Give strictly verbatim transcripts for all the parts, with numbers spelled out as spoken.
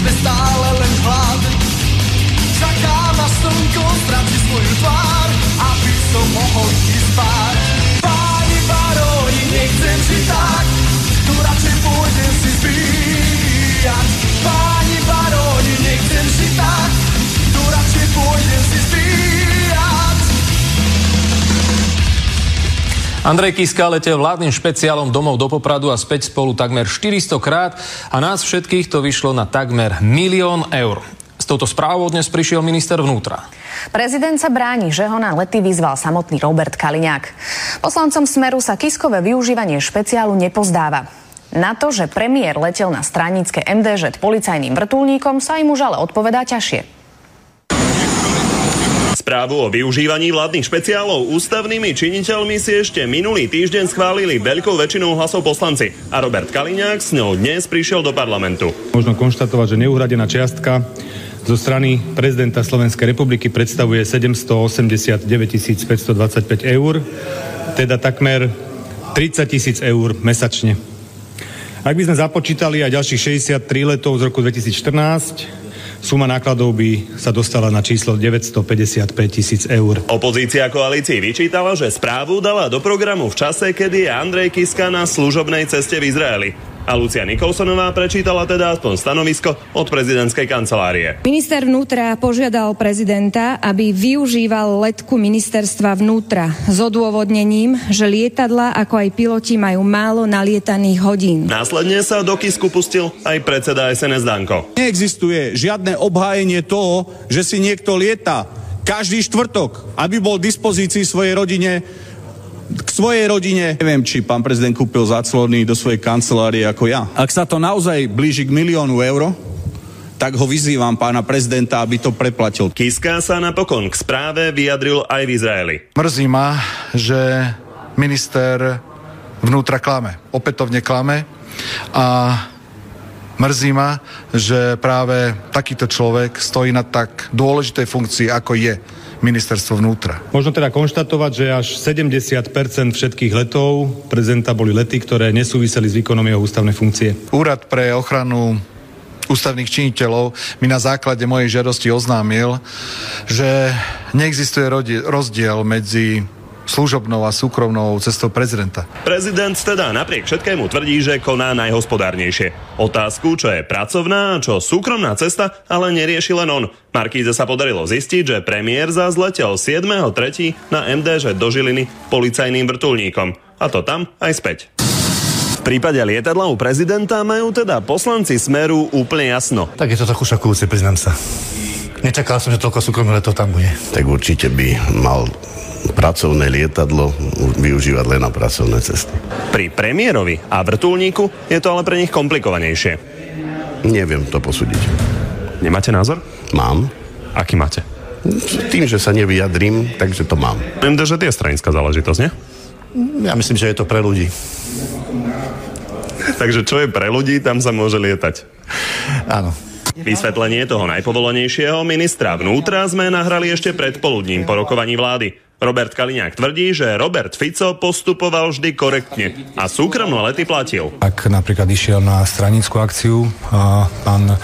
sme stále len hlad. Čaká ma slnko, stráci svoju tvár, aby som mohol ísť spať. Páni baróni, nechcem žiť tak, tu radšej pôjdem si zbíjať. Páni baróni, nechcem žiť tak, tu radšej pôjdem si zbíjať. Andrej Kiska letel vládnym špeciálom domov do Popradu a späť spolu takmer štyristo krát a nás všetkých to vyšlo na takmer milión eur. S touto správou dnes prišiel minister vnútra. Prezident sa bráni, že ho na lety vyzval samotný Robert Kaliňák. Poslancom Smeru sa Kiskové využívanie špeciálu nepozdáva. Na to, že premiér letel na stranícke em dé žet policajným vrtuľníkom, sa im už ale odpovedá ťažšie. Správu o využívaní vládnych špeciálov ústavnými činiteľmi si ešte minulý týždeň schválili veľkou väčšinou hlasov poslanci a Robert Kaliňák s ňou dnes prišiel do parlamentu. Možno konštatovať, že neuhradená čiastka zo strany prezidenta Slovenskej republiky predstavuje sedemstoosemdesiatdeväť tisíc päťstodvadsaťpäť eur, teda takmer tridsať tisíc eur mesačne. Ak by sme započítali aj ďalších šesťdesiattri letov z roku dvetisícštrnásť, suma nákladov by sa dostala na číslo deväťstopäťdesiatpäť tisíc eur. Opozícia koalícii vyčítala, že správu dala do programu v čase, kedy je Andrej Kiska na služobnej ceste v Izraeli. A Lucia Nikolsonová prečítala teda aspoň stanovisko od prezidentskej kancelárie. Minister vnútra požiadal prezidenta, aby využíval letku ministerstva vnútra s odôvodnením, že lietadlá ako aj piloti majú málo nalietaných hodín. Následne sa do Kisku pustil aj predseda es en es Danko. Neexistuje žiadne obhájenie toho, že si niekto lieta každý štvrtok, aby bol k dispozícii svojej rodine, k svojej rodine. Neviem, či pán prezident kúpil záclony do svojej kancelárie ako ja. Ak sa to naozaj blíži k miliónu eur, tak ho vyzývam pána prezidenta, aby to preplatil. Kiska sa napokon k správe vyjadril aj v Izraeli. Mrzí ma, že minister vnútra klame. Opätovne klame a mrzí ma, že práve takýto človek stojí na tak dôležitej funkcii, ako je ministerstvo vnútra. Možno teda konštatovať, že až sedemdesiat percent všetkých letov prezidenta boli lety, ktoré nesúviseli s výkonom jeho ústavnej funkcie. Úrad pre ochranu ústavných činiteľov mi na základe mojej žiadosti oznámil, že neexistuje rozdiel medzi služobnou a súkromnou cestou prezidenta. Prezident teda napriek všetkému tvrdí, že koná najhospodárnejšie. Otázku, čo je pracovná a čo súkromná cesta, ale nerieši len on. Markíze sa podarilo zistiť, že premiér zás letel siedmeho tretieho na em dé žet do Žiliny policajným vrtuľníkom. A to tam aj späť. V prípade lietadla u prezidenta majú teda poslanci Smeru úplne jasno. Tak je to trochu šokujúce, priznám sa. Nečakal som, že toľko súkromné letov tam bude. Tak určite by mal pracovné lietadlo využívať len na pracovné cesty. Pri premiérovi a vrtuľníku je to ale pre nich komplikovanejšie. Neviem to posúdiť. Nemáte názor? Mám. Aký máte? Tým, že sa nevyjadrím, takže to mám. em dé žet je stranická záležitosť, nie? Ja myslím, že je to pre ľudí. Takže čo je pre ľudí, tam sa môže lietať. Áno. Vysvetlenie toho najpovolenejšieho ministra vnútra sme nahrali ešte pred poludním po rokovaní vlády. Robert Kaliňák tvrdí, že Robert Fico postupoval vždy korektne a súkromné lety platil. Ak napríklad išiel na stranickú akciu a pán a,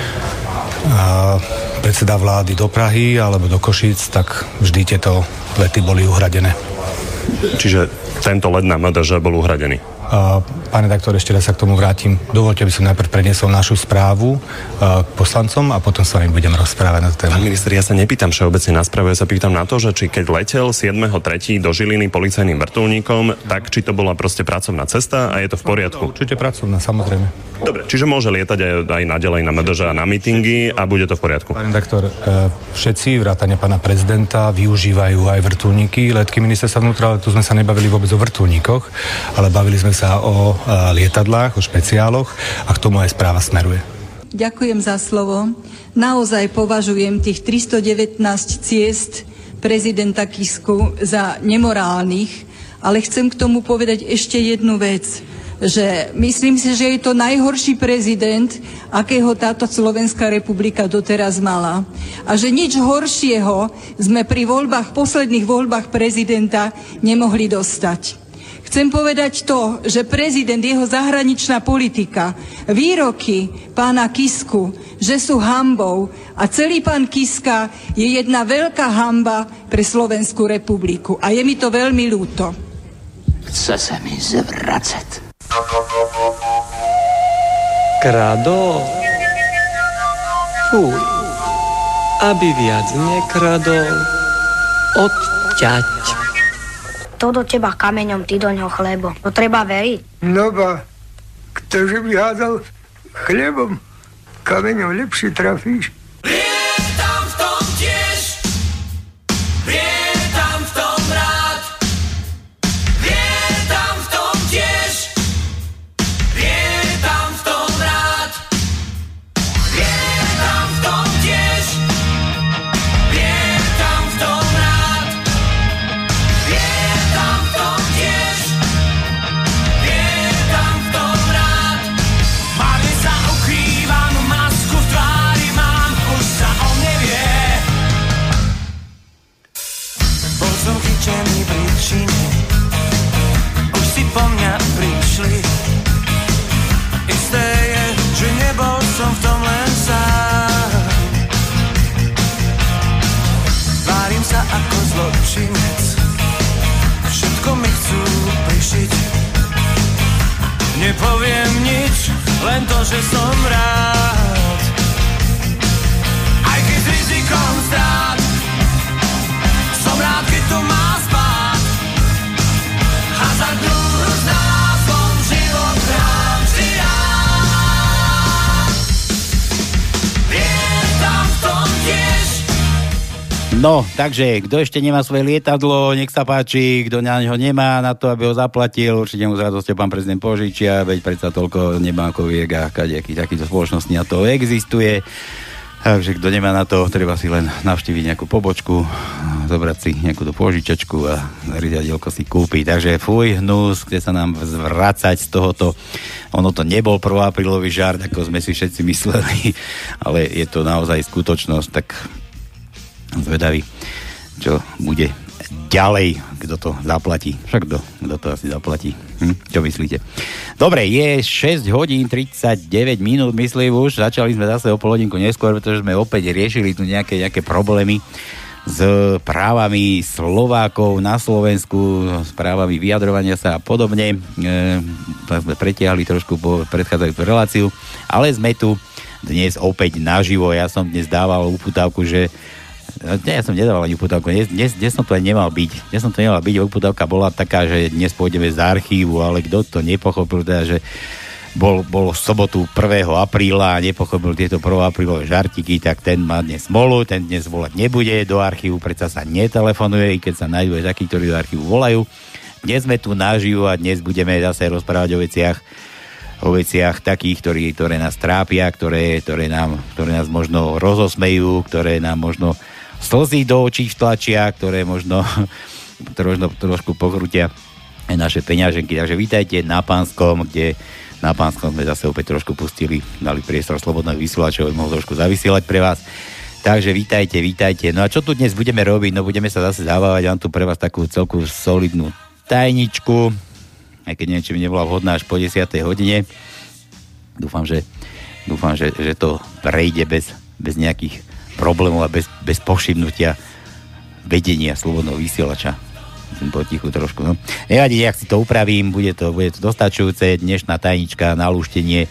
predseda vlády do Prahy alebo do Košíc, tak vždy tieto lety boli uhradené. Čiže tento let na em dé žet bol uhradený? Uh, pán redaktor, ešte raz sa k tomu vrátim. Dovoľte, aby som najprv predniesol našu správu uh, k poslancom a potom s vami budem rozprávať na tému. Pán minister, ja sa nepýtam všeobecne na správu, ja sa pýtam na to, že či keď letel siedmeho tretieho do Žiliny policajným vrtuľníkom, tak či to bola proste pracovná cesta a je to v poriadku? Určite pracovná, samozrejme. Dobre, čiže môže lietať aj, aj naďalej na em dé žet a na mítingy a bude to v poriadku? Pán redaktor, uh, všetci vrátane pána prezidenta využívajú aj vrtuľníky, letky ministerstva vnútra, ale tu sme sa nebavili vôbec o vrtuľníkoch, ale bavili sme sa o lietadlách, o špeciáloch a k tomu aj správa smeruje. Ďakujem za slovo. Naozaj považujem tých tristodevätnásť ciest prezidenta Kisku za nemorálnych, ale chcem k tomu povedať ešte jednu vec, že myslím si, že je to najhorší prezident, akého táto Slovenská republika doteraz mala. A že nič horšieho sme pri voľbách, posledných voľbách prezidenta nemohli dostať. Chcem povedať to, že prezident, jeho zahraničná politika, výroky pána Kisku, že sú hanbou a celý pán Kiska je jedna veľká hanba pre Slovenskú republiku. A je mi to veľmi ľúto. Chce sa mi zvracať. Kradol? Fuj. Aby viac nekradol, odťať. To do teba kameňom, ty do ňoho chlebom. To treba veriť. No ba, ktože by hádal chlebom, kameňom lepšie trafíš. Tam v tom tiež, tam v tom rád, tam v tom tiež, tam v tom rád, tam v tom tiež, tam v tom rád, tam v tom tiež, tam v tom rád. Marne sa ukrývam, masku v tvári mám, už sa o mne vie. Bol som chyčený v príčine, už si po mňa prišli. Isté je, že nebol som v tom len sám. Várim sa ako zločinec, všetko mi chcú prišiť. Nepoviem nič, len to, že som rád. Aj keď s rizikom strát, som rád, keď to má spát. Hazardnú hru s názvom život hrám si rád. Viem tam v tom tiež. No, takže, kto ešte nemá svoje lietadlo, nech sa páči, kto na ňo nemá na to, aby ho zaplatil, určite mu s radosťou pán prezident požičia, veď predsa toľko nebankoviek a kadejakých takýchto spoločností na to existuje. Takže kto nemá na to, treba si len navštíviť nejakú pobočku, zobrať si nejakú požičačku a riadielko si kúpiť. Takže fuj, hnus, kde sa nám zvracať z tohoto. Ono to nebol prvoaprílový žart, ako sme si všetci mysleli, ale je to naozaj skutočnosť, tak zvedavý, čo bude ďalej, kto to zaplatí. Však kto, kto to asi zaplatí. Hm? Čo myslíte? Dobre, je šesť hodín tridsaťdeväť minút, myslím už. Začali sme zase o pol hodinku neskôr, pretože sme opäť riešili tu nejaké, nejaké problémy s právami Slovákov na Slovensku, s právami vyjadrovania sa a podobne. E, sme pretiahli trošku po predchádzajúcu reláciu, ale sme tu dnes opäť naživo. Ja som dnes dával uputávku, že Nie, ja som nedával ani uputávku. Dnes, dnes, dnes som tu aj nemal byť. Dnes som tu nemal byť. Uputávka bola taká, že dnes pôjdeme z archívu, ale kto to nepochopil, teda, že bol, bol v sobotu prvého apríla a nepochopil tieto prvoaprílové žartiky, tak ten má dnes smolu, ten dnes volať nebude do archívu, predsa sa netelefonuje, i keď sa nájdú aj takí, ktorí do archívu volajú. Dnes sme tu naživo a dnes budeme zase rozprávať o veciach, o veciach takých, ktorí, ktoré nás trápia, ktoré, ktoré, nám, ktoré nás možno rozosmejú, ktoré nám možno slzy do očí vtlačia, ktoré možno, možno trošku pokrútia aj naše peňaženky. Takže vítajte na Pánskom, kde na Pánskom sme zase opäť trošku pustili, dali priestor slobodného vysielača, aby mohol trošku zavysielať pre vás. Takže vítajte, vítajte. No a čo tu dnes budeme robiť? No budeme sa zase zabávať, mám tu pre vás takú celku solidnú tajničku, aj keď neviem, či mi nebola vhodná až po desiatej hodine. Dúfam, že, dúfam, že, že to prejde bez, bez nejakých problémov a bez, bez povšimnutia vedenia slobodného vysielača. Musím potichu trošku, no. Nevadí, jak si to upravím, bude to, bude to dostačujúce. Dnešná tajnička na lúštenie e,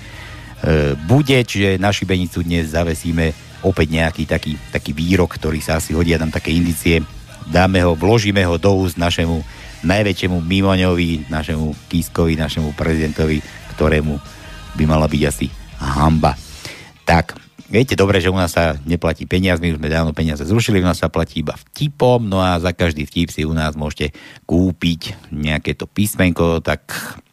bude, čiže na šibenicu dnes zavesíme opäť nejaký taký, taký výrok, ktorý sa asi hodí a dám také indície. Dáme ho, vložíme ho do úst našemu najväčšiemu mimoňovi, našemu Kiskovi, našemu prezidentovi, ktorému by mala byť asi hanba. Tak, viete dobre, že u nás sa neplatí peniazmi, už sme dávno peniaze zrušili, u nás sa platí iba vtipom, no a za každý vtip si u nás môžete kúpiť nejaké to písmenko, tak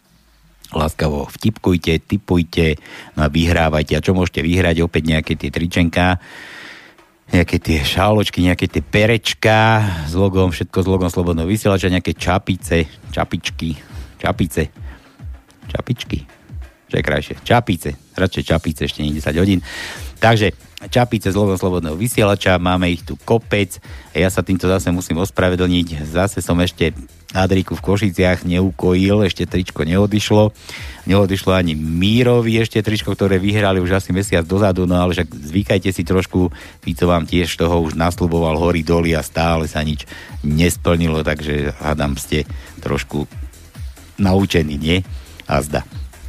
láskavo vtipkujte, tipujte, no a vyhrávajte. A čo môžete vyhrať? Opäť nejaké tie tričenká, nejaké tie šáločky, nejaké tie perečka s logom, všetko s logom slobodného vysielača, nejaké čapice, čapičky, čapice, čapičky. Čo je krajšie? Čapice. Radšej Čapice, ešte nie desať hodín. Takže Čapice z Slobodného vysielača, máme ich tu kopec. Ja sa týmto zase musím ospravedlniť. Zase som ešte Adriku v Košiciach neukojil, ešte tričko neodišlo. Neodišlo ani Mírovi ešte tričko, ktoré vyhrali už asi mesiac dozadu, no ale však zvykajte si trošku, Fico vám tiež toho už nasľuboval hory doly a stále sa nič nesplnilo, takže hádam ste trošku naučení, nie? Azda.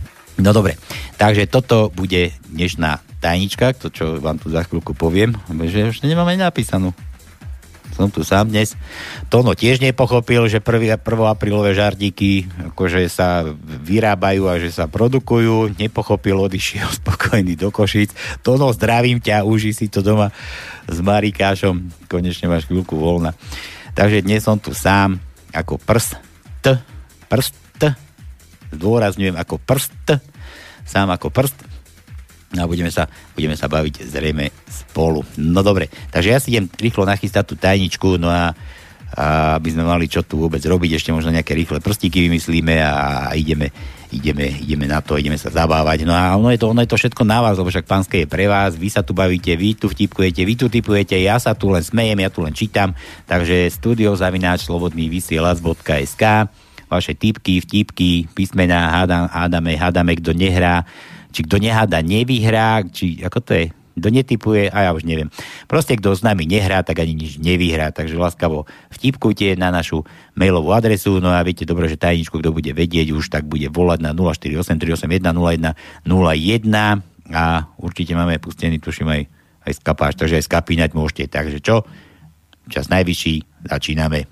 No dobre, takže toto bude dnešná tajnička, to čo vám tu za chvíľku poviem, že ešte nemáme napísanú. Som tu sám dnes. Tono tiež nepochopil, že prvoaprílové žartíky akože sa vyrábajú a že sa produkujú. Nepochopil, odišiel spokojný do Košíc. Tono, zdravím ťa, uži si to doma s Marikášom. Konečne máš chvíľku voľna. Takže dnes som tu sám ako prst. Prst. Zdôrazňujem ako prst. Sám ako prst. No a budeme sa, budeme sa baviť zrejme spolu. No dobre, takže ja si idem rýchlo nachystať tú tajničku, no a, a aby sme mali čo tu vôbec robiť, ešte možno nejaké rýchle prstíky vymyslíme a ideme, ideme, ideme na to, ideme sa zabávať. No a ono je to, ono je to všetko na vás, lebo však Pánske je pre vás, vy sa tu bavíte, vy tu vtipkujete, vy tu tipujete, ja sa tu len smejem, ja tu len čítam, takže studio zavináč slobodný vysielač bodka es ká, vaše tipky, vtipky, písmená, hádam, hádame, hádame, kto nehrá, či kto neháda, nevyhrá, či ako to je, kto netipuje, a ja už neviem. Proste, kto s nami nehrá, tak ani nič nevyhrá, takže láskavo vtipkujte na našu mailovú adresu, no a viete dobre, že tajničku, kto bude vedieť už, tak bude volať na nula štyri osem tri osem jeden nula jeden nula jeden a určite máme pustený, tuším aj, aj skapáč, takže aj skapínať môžete. Takže čo? Čas najvyšší, začíname.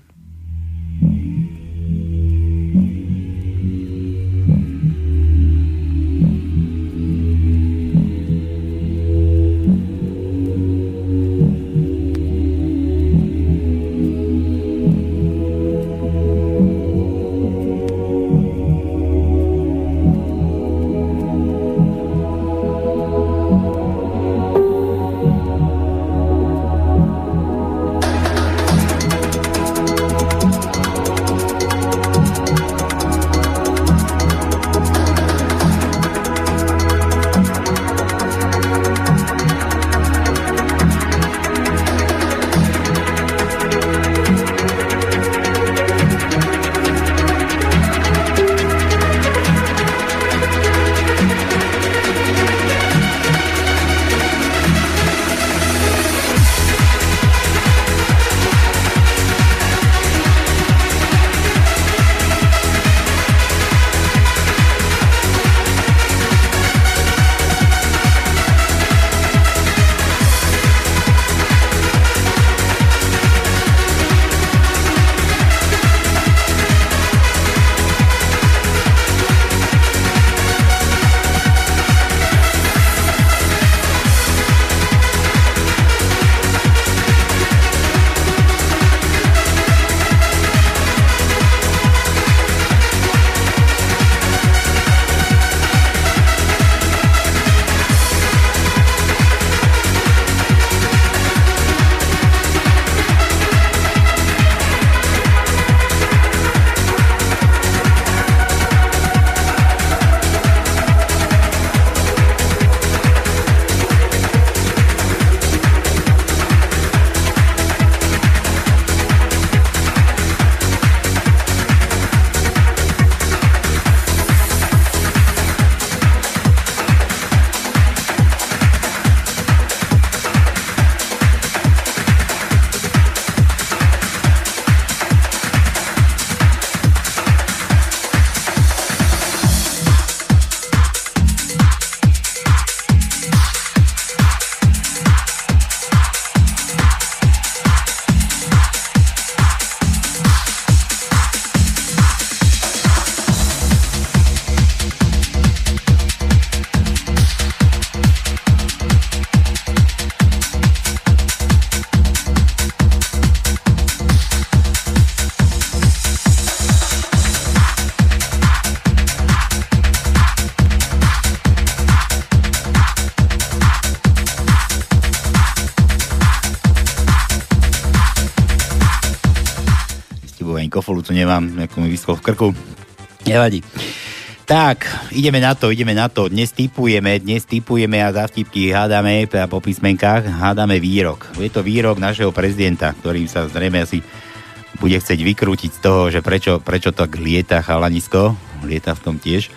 Kofolu tu nemám, ako mi vyschol v krku. Nevadí. Tak, ideme na to, ideme na to. Dnes tipujeme, dnes tipujeme a za vtipky hádame po písmenkách, hádame výrok. Je to výrok našeho prezidenta, ktorým sa zrejme asi bude chcieť vykrútiť z toho, že prečo, prečo tak lieta chalanisko, lieta v tom tiež.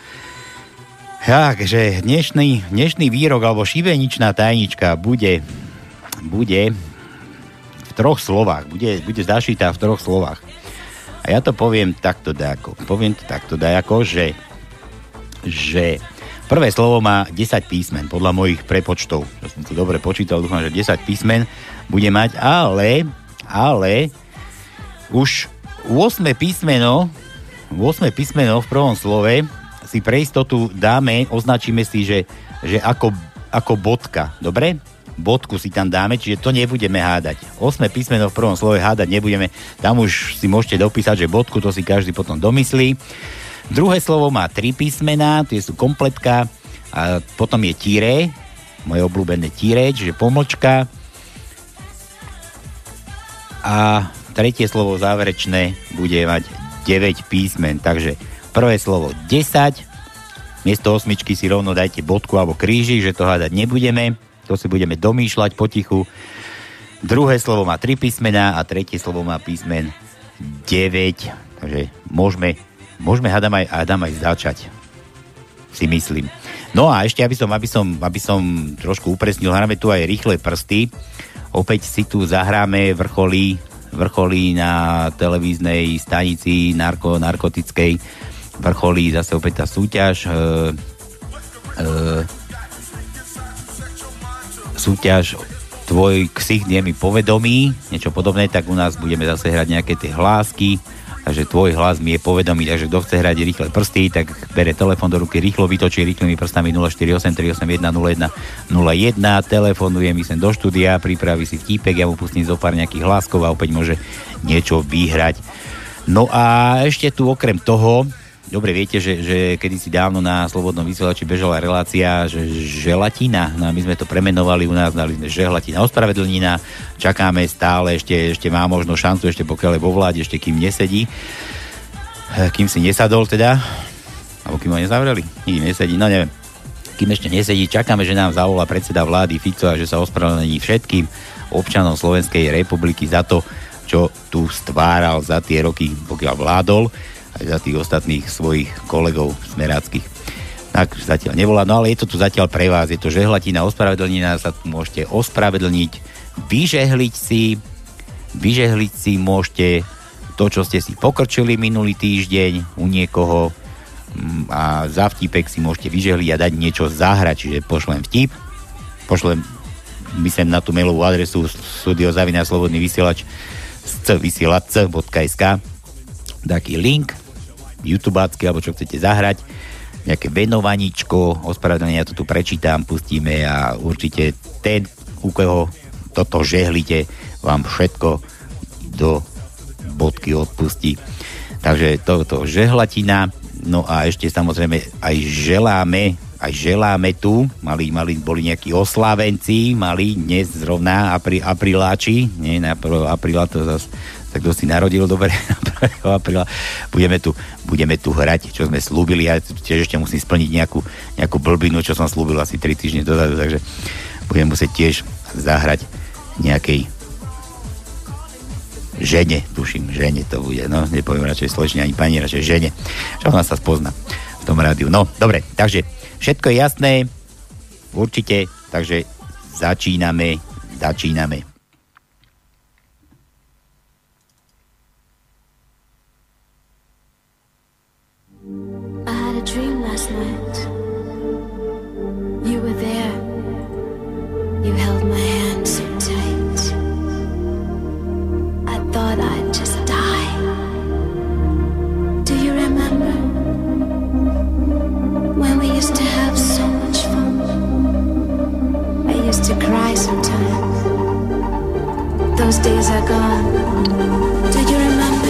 Takže dnešný, dnešný výrok alebo šibeničná tajnička bude, bude v troch slovách, bude, bude zašitá v troch slovách. A ja to poviem takto dajako, poviem to takto dajako, že že prvé slovo má desať písmen, podľa mojich prepočtov. Ja som to dobre počítal, dúfam, že desať písmen bude mať, ale, ale už ôsme písmeno, ôsme písmeno v prvom slove si pre istotu dáme, označíme si, že, že ako, ako bodka, dobre? Bodku si tam dáme, čiže to nebudeme hádať. ôsme písmeno v prvom slove hádať nebudeme, tam už si môžete dopísať, že bodku, to si každý potom domyslí. Druhé slovo má tri písmená, tie sú kompletka a potom je tíré, moje obľúbené tíré, čiže pomlčka. A tretie slovo záverečné bude mať deväť písmen, takže prvé slovo desať, miesto osmičky si rovno dajte bodku alebo kríži, že to hádať nebudeme, to si budeme domýšľať potichu. Druhé slovo má tri písmená a tretie slovo má písmen deväť, takže môžeme Môžeme hádam aj, hádam aj začať, si myslím. No a ešte, aby som, aby som, aby som trošku upresnil, hráme tu aj rýchle prsty. Opäť si tu zahráme vrcholí, vrcholí na televíznej stanici narko, narkotickej. Vrcholí zase opäť tá súťaž. E, e, súťaž Tvoj ksicht je mi povedomý, niečo podobné, tak u nás budeme zase hrať nejaké tie hlásky. Takže tvoj hlas mi je povedomý, takže kto chce hrať rýchle prsty, tak bere telefón do ruky, rýchlo vytočí rýchlymi prstami nula štyri osem tri osem jeden nula jeden nula jeden, telefonuje mi sem do štúdia, pripraví si vtípek, ja mu pustím zo pár nejakých hláskov a opäť môže niečo vyhrať. No a ešte tu okrem toho, dobre viete, že, že kedysi dávno na Slobodnom vysielači bežala relácia, že želatina, no a my sme to premenovali u nás, dali sme želatina, ospravedlnina, čakáme stále, ešte, ešte má možno šancu, ešte pokiaľ je vo vláde, ešte kým nesedí, kým si nesadol teda, alebo kým ho nezavreli, nikým nesedí, no neviem, kým ešte nesedí, čakáme, že nám zavolá predseda vlády Fico a že sa ospravedlní všetkým občanom Slovenskej republiky za to, čo tu stváral za tie roky, pokiaľ vládol, aj za tých ostatných svojich kolegov smeráckých. Tak zatiaľ nevolá, no ale je to tu zatiaľ pre vás, je to žehlatina, ospravedlnina, sa tu môžete ospravedlniť, vyžehliť si, vyžehliť si môžete to, čo ste si pokrčili minulý týždeň u niekoho a za vtipek si môžete vyžehliť a dať niečo zahrať, čiže pošlem vtip, pošlem myslím na tú mailovú adresu studio zavináč slobodný vysielač vysielač bodka es ká taký link YouTubeácky, alebo čo chcete zahrať, nejaké venovaníčko, ospravedlenie, ja to tu prečítam, pustíme a určite ten, u koho toto žehlite, vám všetko do bodky odpustí. Takže toto žehlatina, no a ešte samozrejme aj želáme, aj želáme tu, mali, mali, boli nejakí oslávenci, mali dnes zrovna apri, apriláči, nie, na apríla to zase tak kto si narodil dobre apríla, budeme tu, budeme tu hrať, čo sme slúbili, ja tiež ešte musím splniť nejakú, nejakú blbinu, čo som slúbil asi tri týždne dozadu, takže budem musieť tiež zahrať nejakej žene, tuším, žene to bude, no, nepoviem radšej slečne ani pani, radšej žene, čo ona sa spozna v tom rádiu. No, dobre, takže všetko je jasné, určite, takže začíname, začíname. I had a dream last night. You were there. You held my hand so tight. I thought I'd just die. Do you remember when we used to have so much fun? I used to cry sometimes. Those days are gone. Do you remember?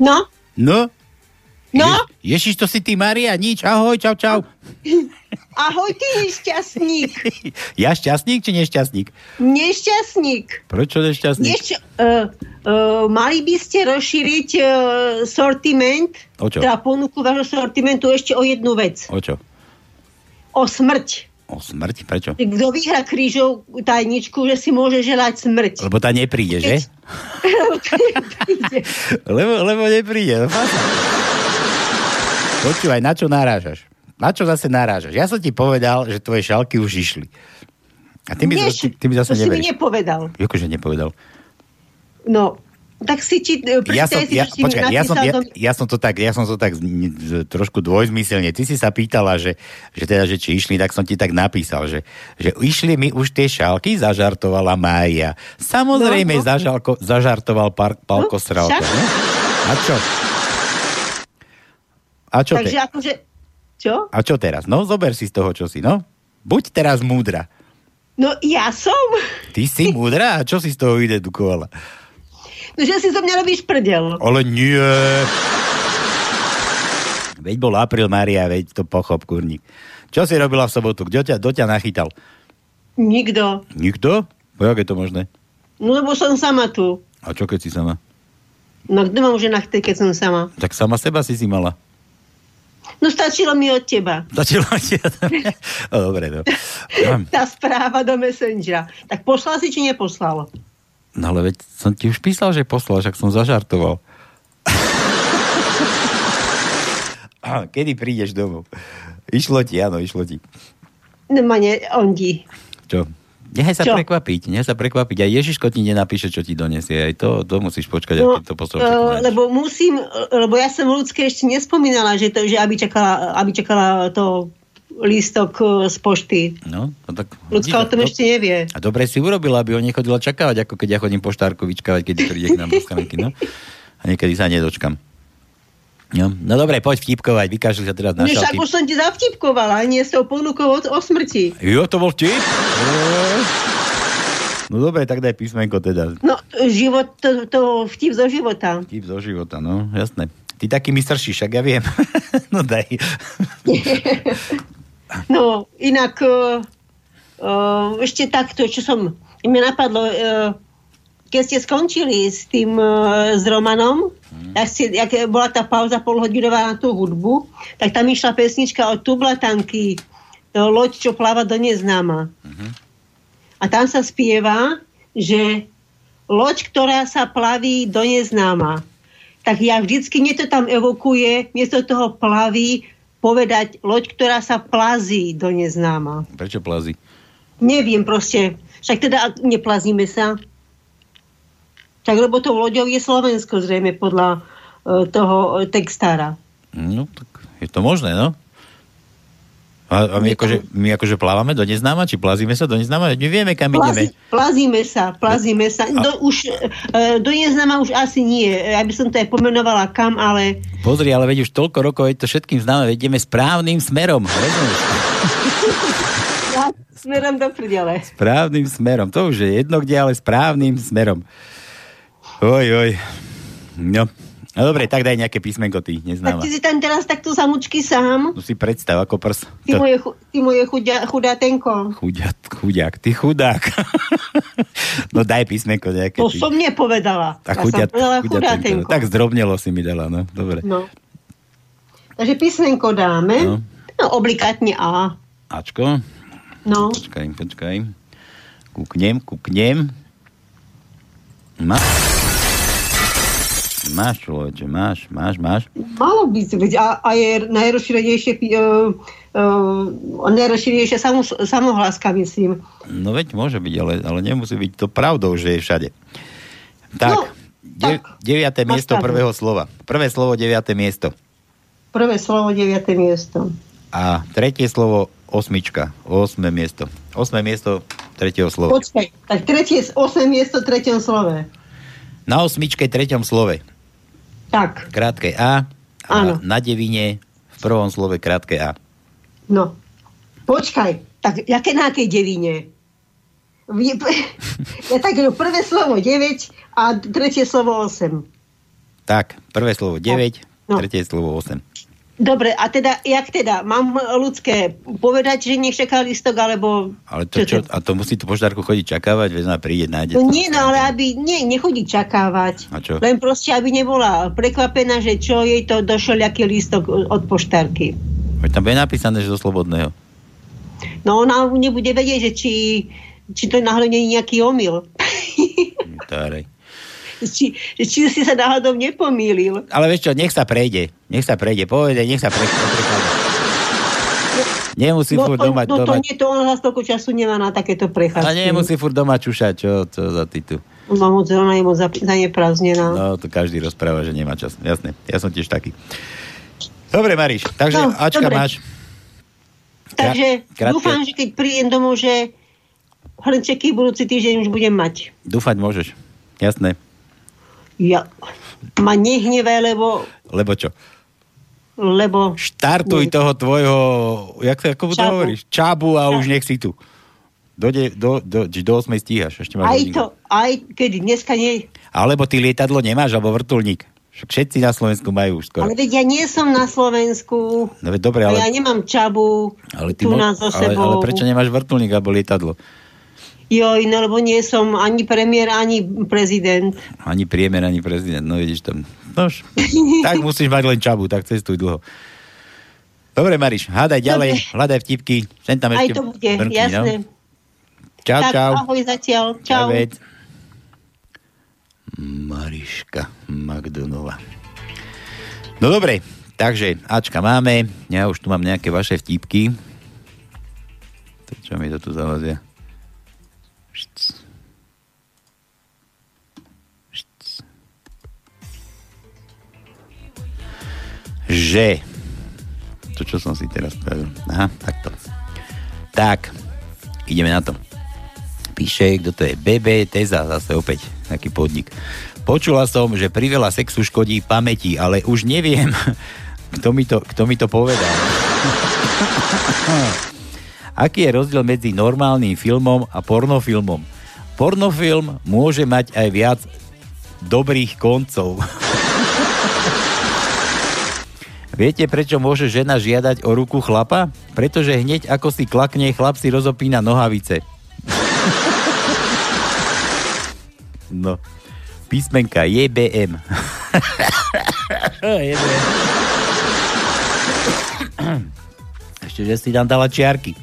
No? No? No? Je, Ježiš, to si ty, Maria, nič, ahoj, čau, čau. Ahoj, ty nešťastník. Ja šťastník, či nešťastník? Nešťastník. Prečo nešťastník? Nešťa... Uh, uh, mali by ste rozšíriť uh, sortiment, O čo? teda ponuku vášho sortimentu ešte o jednu vec. O čo? O smrť. O smrť? Prečo? Kto vyhrá krížov tajničku, že si môže želať smrť. Lebo tá nepríde, že? Lebo to nepríde. lebo, lebo nepríde. Počúvaj, na čo narážaš? Na čo zase narážaš? Ja som ti povedal, že tvoje šálky už išli. A ty mi, Neš, ty, ty mi zase to neveríš. si mi nepovedal. Akože nepovedal? No, tak si ti... Ja som, si, ja, si počkaj, ja, som, ja, do... ja som to tak, ja som to tak z, trošku dvojzmyselne. Ty si sa pýtala, že, že teda, že či išli, tak som ti tak napísal, že, že išli mi už tie šálky, zažartovala Mária. Samozrejme, no, no. Zažalko, zažartoval par, Pálko no, Sralko. No? A čo? A čo Takže te... akože... Čo? A čo teraz? No, zober si z toho, čo si, no. Buď teraz múdra. No, ja som. Ty si múdra? A čo si z toho vydedukovala? No, že si zo mňa robíš prdel. Ale nie. Veď bol apríl, Mária, veď to pochop, kurník. Čo si robila v sobotu? Kto ťa, kto ťa nachytal? Nikto. Nikto? Jak je to možné? No, lebo som sama tu. A čo keď si sama? No, kto ma môže nachytať, keď som sama? Tak sama seba si si mala. No, stačilo mi od teba. Stačilo ti od teba? No, dobre, no. Tá správa do Messengera. Tak poslal si, či neposlal? No, ale veď som ti už písal, že poslal, však som zažartoval. Kedy prídeš domov? Išlo ti, áno, išlo ti. No, ma ne, ondi. Čo? Nechaj sa Čo? prekvapiť, nechaj sa prekvapiť. Aj Ježiško ti nenapíše, čo ti donesie. Aj to, to musíš počkať, No, aký to poslal. uh, lebo musím, lebo ja som ľudské ešte nespomínala, že to, že aby čakala, aby čakala to lístok z pošty. No, no tak... Ľudská o tom no, ešte nevie. A dobre si urobila, aby ho nechodila čakávať, ako keď ja chodím poštárku vyčkávať, keď príde k nám do skamenky, no. A niekedy sa nedočkam. No, no dobre, poď vtipkovať, vykážli sa teraz na No však šalky. už som ti zavtipkovala, nie s tou ponukou o, o smrti. Jo, to bol vtip? No dobre, tak daj písmenko teda. No, život, to, to vtip zo života. Vtip zo života, no, jasné. Ty taký mi stršíš, však ja viem. No daj. No, inak uh, uh, ešte takto, čo som mi napadlo, uh, keď ste skončili s tým uh, s Romanom, hmm. jak, ste, jak bola tá pauza polhodinová na tú hudbu, tak tam išla pesnička od Tublatanky, to Loď, čo pláva do neznáma. Hmm. A tam sa spieva, že loď, ktorá sa plaví do neznáma. Tak ja vždycky, mne to tam evokuje, miesto toho plaví, povedať loď, ktorá sa plazí do neznáma. Prečo plazí? Neviem proste. Však teda neplazíme sa. Tak lebo to loďou je Slovensko zrejme podľa uh, toho textára. No, tak je to možné, no. A, a my, akože, my akože plávame do neznáma? Či plazíme sa do neznáma? Nevieme, kam Plazi, ideme. plazíme sa, plazíme sa. A... Do, už, uh, do neznáma už asi nie. Ja by som to aj pomenovala kam, ale... Pozri, ale veď už toľko rokov, veď to všetkým známe, veď ideme správnym smerom. Ja, smerom do prdele. Správnym smerom. To už je jedno kde, ale správnym smerom. Oj, oj. No. No dobre, tak daj nejaké písmenko, ty, neznáma. Tak ty si tam teraz takto samučky sám. No si predstav, ako prs. Ty moje, ty moje chudia, chudátenko. Chudia, chudák, ty chudák. No daj písmenko nejaké. To ty. som nepovedala. Tak ja chudia, som povedala chudia chudátenko. Tak zdrobnelo si mi dala, no. Dobre. No. Takže písmenko dáme. No, no obligátne A. Ačko. No. Počkaj, počkaj. Kúknem, kúknem. Máš. Máš, človeče, máš, máš, máš. Malo by si byť. A, a je najrozšírenejšie uh, uh, najrozšírenejšia samo, samohláska, myslím. No veď môže byť, ale, ale nemusí byť to pravdou, že je všade. Tak, no, de- tak deviate miesto pravdu. prvého slova. Prvé slovo, deviate miesto. Prvé slovo, deviate miesto. A tretie slovo, osmička. Osme miesto. Osme miesto tretieho slova. Počkaj, tak tretie, osme miesto v treťom slove. Na osmičke treťom slove. Tak. Krátke A. A áno. na devine v prvom slove krátke A. No. Počkaj, tak jaké na akej devine? Ja tak prvé slovo deväť a tretie slovo osem. Tak, prvé slovo deväť, No. tretie slovo osem. Dobre, a teda, jak teda? Mám ľudské povedať, že nech čaká lístok, alebo... Ale to čo, a to musí tú poštárku chodiť čakávať, veď ona príde, nájde. No nie, no ale aby, nie, nechodí čakávať. A čo? Len proste, aby nebola prekvapená, že čo jej to došiel, aký lístok od poštárky. Veď tam bude napísané, že zo Slobodného. No ona nebude vedieť, že či, či to náhodou nie je nejaký omyl. Tárej. či, či si sa náhodou nepomýlil. Ale vieš čo, nech sa prejde. Nech sa prejde, povede, nech sa prejde. Nemusí no, furt to, doma... No doma... to nie, to ona zase toľko času nemá na takéto prechádzky. A nemusí furt doma čušať, čo, čo za titul. Ona moc, ona je moc zaneprázdnená. No, to každý rozpráva, že nemá čas. Jasné, ja som tiež taký. Dobre, Mariš, takže no, Ačka dobre. máš. Takže Krátke. dúfam, že keď prídem domov, že hrnčeky budúci týždeň už budem mať. Dúfať môžeš, jasné. Ja, ma nehnevaj, lebo... Lebo čo? Lebo... Štartuj ne. toho tvojho, jak sa, ako to Čabu. hovoríš? Čabu a už nech si tu. Do, de, do, do, do osmej stíhaš. Ešte máš aj hodinku. to, aj keď dneska nie... Alebo ty lietadlo nemáš, alebo vrtuľník. Však všetci na Slovensku majú už skoro. Ale veď ja nie som na Slovensku. No veď dobre, ale... A ja nemám Čabu ale ty tu mo- nás so ale, sebou. ale prečo nemáš vrtuľník alebo lietadlo? Joj, no lebo nie som ani premiér, ani prezident. Ani priemer, ani prezident. No vidíš tam. Nož, tak musíš mať len Čabu, tak cestuj dlho. Dobre, Mariš, hádaj ďalej, Dobre. hľadaj vtipky. Sem tam Aj ešte to bude, brnkni, jasné. No? Čau, tak, čau. ahoj zatiaľ. Čau. Čau. Mariška Magdonova. No dobre, takže Ačka máme. Ja už tu mám nejaké vaše vtipky. To čo mi to tu zalazia? Šc. Šc. Že to, čo som si teraz spravil. Aha, takto. Tak, ideme na to. Píše, kto to je? bé bé Teza, zase opäť taký podnik. Počula som, že priveľa sexu škodí pamäti, ale už neviem, kto mi to, kto mi to povedal. Aký je rozdiel medzi normálnym filmom a pornofilmom? Pornofilm môže mať aj viac dobrých koncov. Viete, prečo môže žena žiadať o ruku chlapa? Pretože hneď ako si klakne, chlap si rozopína nohavice. No. Písmenka J B M. J B M. Ešte, že si tam dala čiarky.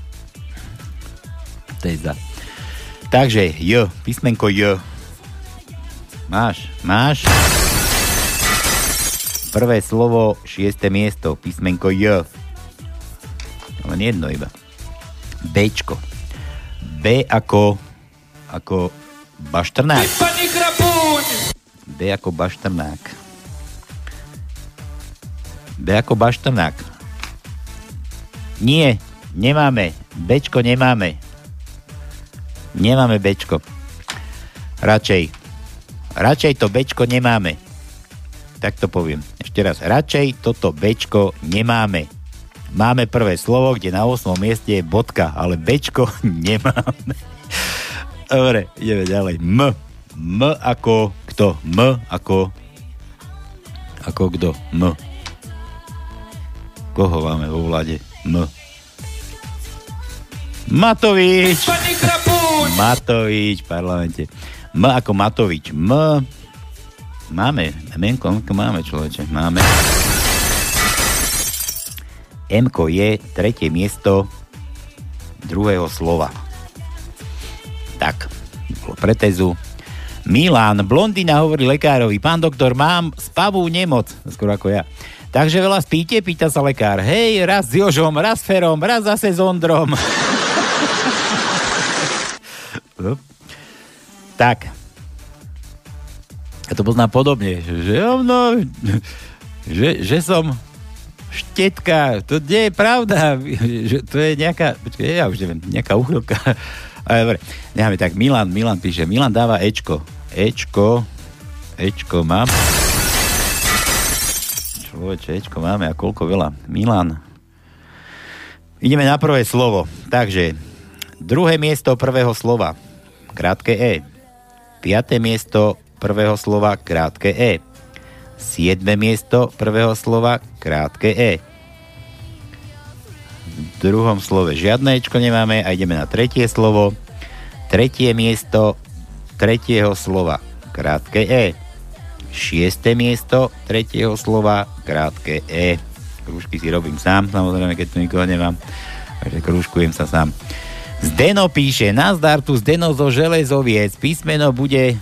Teza. Takže J, písmenko J. Máš, máš. Prvé slovo, šieste miesto, písmenko J. Len jedno iba. Bčko. B ako ako Baštrnák. B ako Baštrnák. B ako Baštrnák. Nie, nemáme. Bčko nemáme. Nemáme Bčko. Radšej. Radšej to Bčko nemáme. Tak to poviem. Ešte raz. Radšej toto Bčko nemáme. Máme prvé slovo, kde na ôsmom mieste je bodka, ale Bčko nemáme. Dobre, ideme ďalej. M. M ako kto? M ako ako kto? M. Koho máme vo vláde? M. Matovič. Matovič v parlamente. M ako Matovič. M. Máme. Menko, menko máme, človeče. Máme. M-ko je tretie miesto druhého slova. Tak, pre tezu. Milan, blondína hovorí lekárovi, pán doktor, mám spavú nemoc, skoro ako ja. Takže veľa spíte, pýta sa lekár. Hej, raz s Jožom, raz s Ferom, raz zase s Ondrom. Tak. Ja to poznám podobne, že, no, že, že som štetka, to nie je pravda, že to je nejaká, počkaj, ja už neviem, nejaká uchylka. Ale dobre, necháme tak, Milan, Milan píše, Milan dáva Ečko. Ečko, Ečko mám. Človeče, Ečko máme a koľko veľa. Milan. Ideme na prvé slovo. Takže, druhé miesto prvého slova, krátke E. Piaté miesto prvého slova, krátke E. Siedme miesto prvého slova krátke E. V druhom slove žiadne Ečko nemáme a ideme na tretie slovo. Tretie miesto tretieho slova krátke E. Šieste miesto tretieho slova krátke E. Krúžky si robím sám, samozrejme, keď tu nikoho nemám. Takže krúžkujem sa sám. Zdeno píše, nazdar tu Zdeno zo Železoviec. Písmeno bude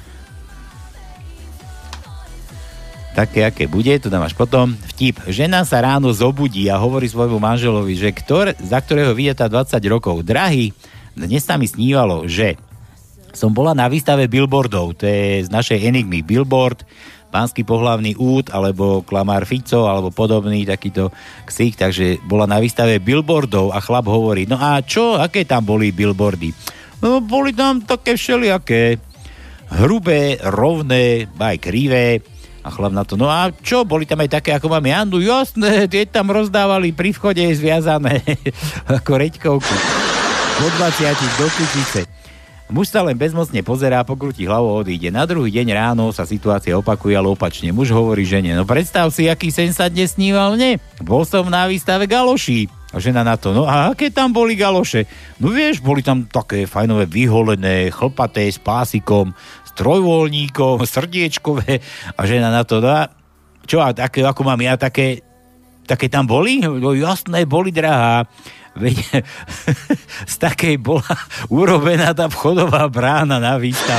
také, aké bude, to dám až potom. Vtip. Žena sa ráno zobudí a hovorí svojmu manželovi, že ktor, za ktorého vyjetá dvadsať rokov. Drahý, dnes sa mi snívalo, že som bola na výstave billboardov, to je z našej Enigmy. Billboard, Pánsky pohlavný úd, alebo Klamár Fico, alebo podobný takýto ksich, takže bola na výstave billboardov a chlap hovorí, no a čo, aké tam boli billboardy? No, boli tam také všelijaké, hrubé, rovné, aj krivé. A chlap na to, no a čo, boli tam aj také, ako máme Jandu? Jasné, tie tam rozdávali pri vchode zviazané ako reďkovku. Po dvadsiatich do kytice. Muž sa len bezmocne pozerá, pokrúti hlavou, odíde. Na druhý deň ráno sa situácia opakuje, ale opačne. Muž hovorí žene, no predstav si, aký sen sa dnes sníval, ne? Bol som na výstave galoší. A žena na to, no a aké tam boli galoše? No vieš, boli tam také fajnové vyholené, chlpaté s pásikom, s trojvoľníkom, srdiečkové. A žena na to, no a čo, a také, ako mám ja, také, také tam boli? No jasné, boli, drahá. Veď z takej bola urobená tá vchodová brána na výstavu.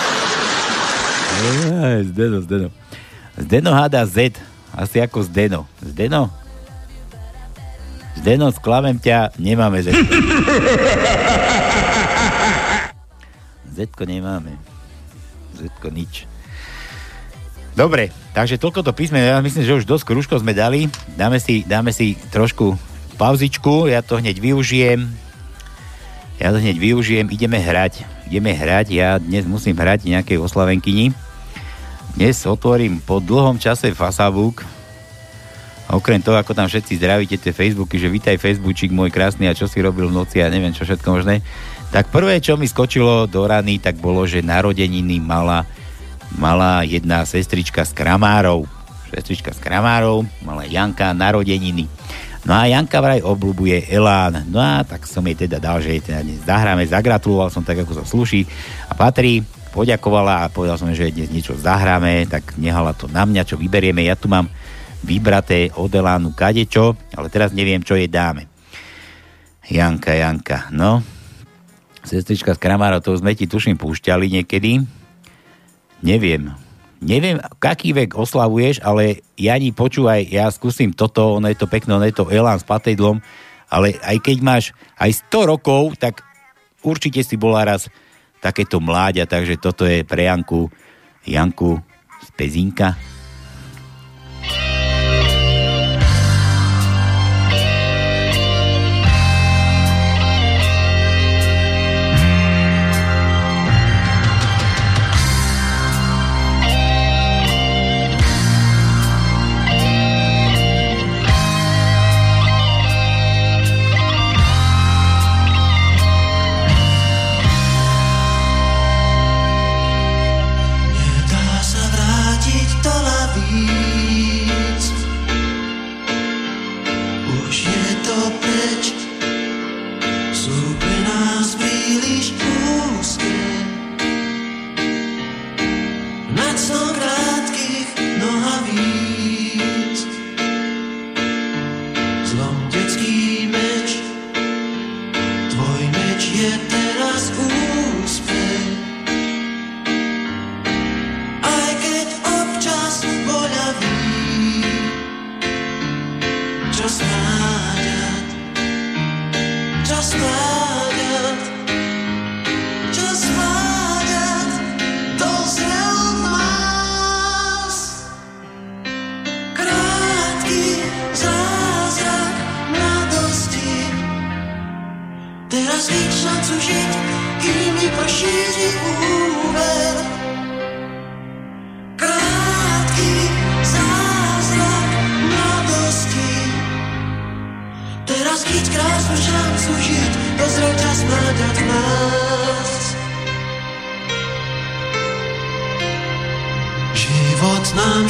Zdeno, Zdeno. Zdeno hádá Z, asi ako Zdeno. Zdeno? Zdeno, sklamem ťa, nemáme Z. Z-ko nemáme. Z-ko nič. Dobre, takže toľko to písme, ja myslím, že už dosť krúžkov sme dali. Dáme si, dáme si trošku pauzičku, ja to hneď využijem. Ja to hneď využijem, ideme hrať. Ideme hrať, ja dnes musím hrať nejakej oslavenkyni. Dnes otvorím po dlhom čase Facebook. A okrem toho, ako tam všetci zdravíte tie Facebooky, že vítaj Facebookčík môj krásny a čo si robil v noci a neviem čo všetko možné. Tak prvé, čo mi skočilo do rany, tak bolo, že narodeniny mala, mala jedna sestrička z Kramárov. Sestrička z Kramárov, mala Janka narodeniny. No a Janka vraj obľúbuje Elán. No a tak som jej teda dal, že jej teda dnes zahráme, zagratuloval som tak, ako sa slúši a patrí, poďakovala a povedal som, že dnes niečo zahráme, tak nehala to na mňa, čo vyberieme. Ja tu mám vybraté od Elánu kadečo, ale teraz neviem, čo jej dáme. Janka, Janka, no. Sestrička z Kramárov, to sme ti tuším púšťali niekedy. Neviem. Neviem, aký vek oslavuješ, ale Jani, počúvaj, ja skúsim toto, ono je to pekné, ono je to Elán s patejdlom, ale aj keď máš aj sto rokov, tak určite si bola raz takéto mláďa, takže toto je pre Janku, Janku z Pezínka.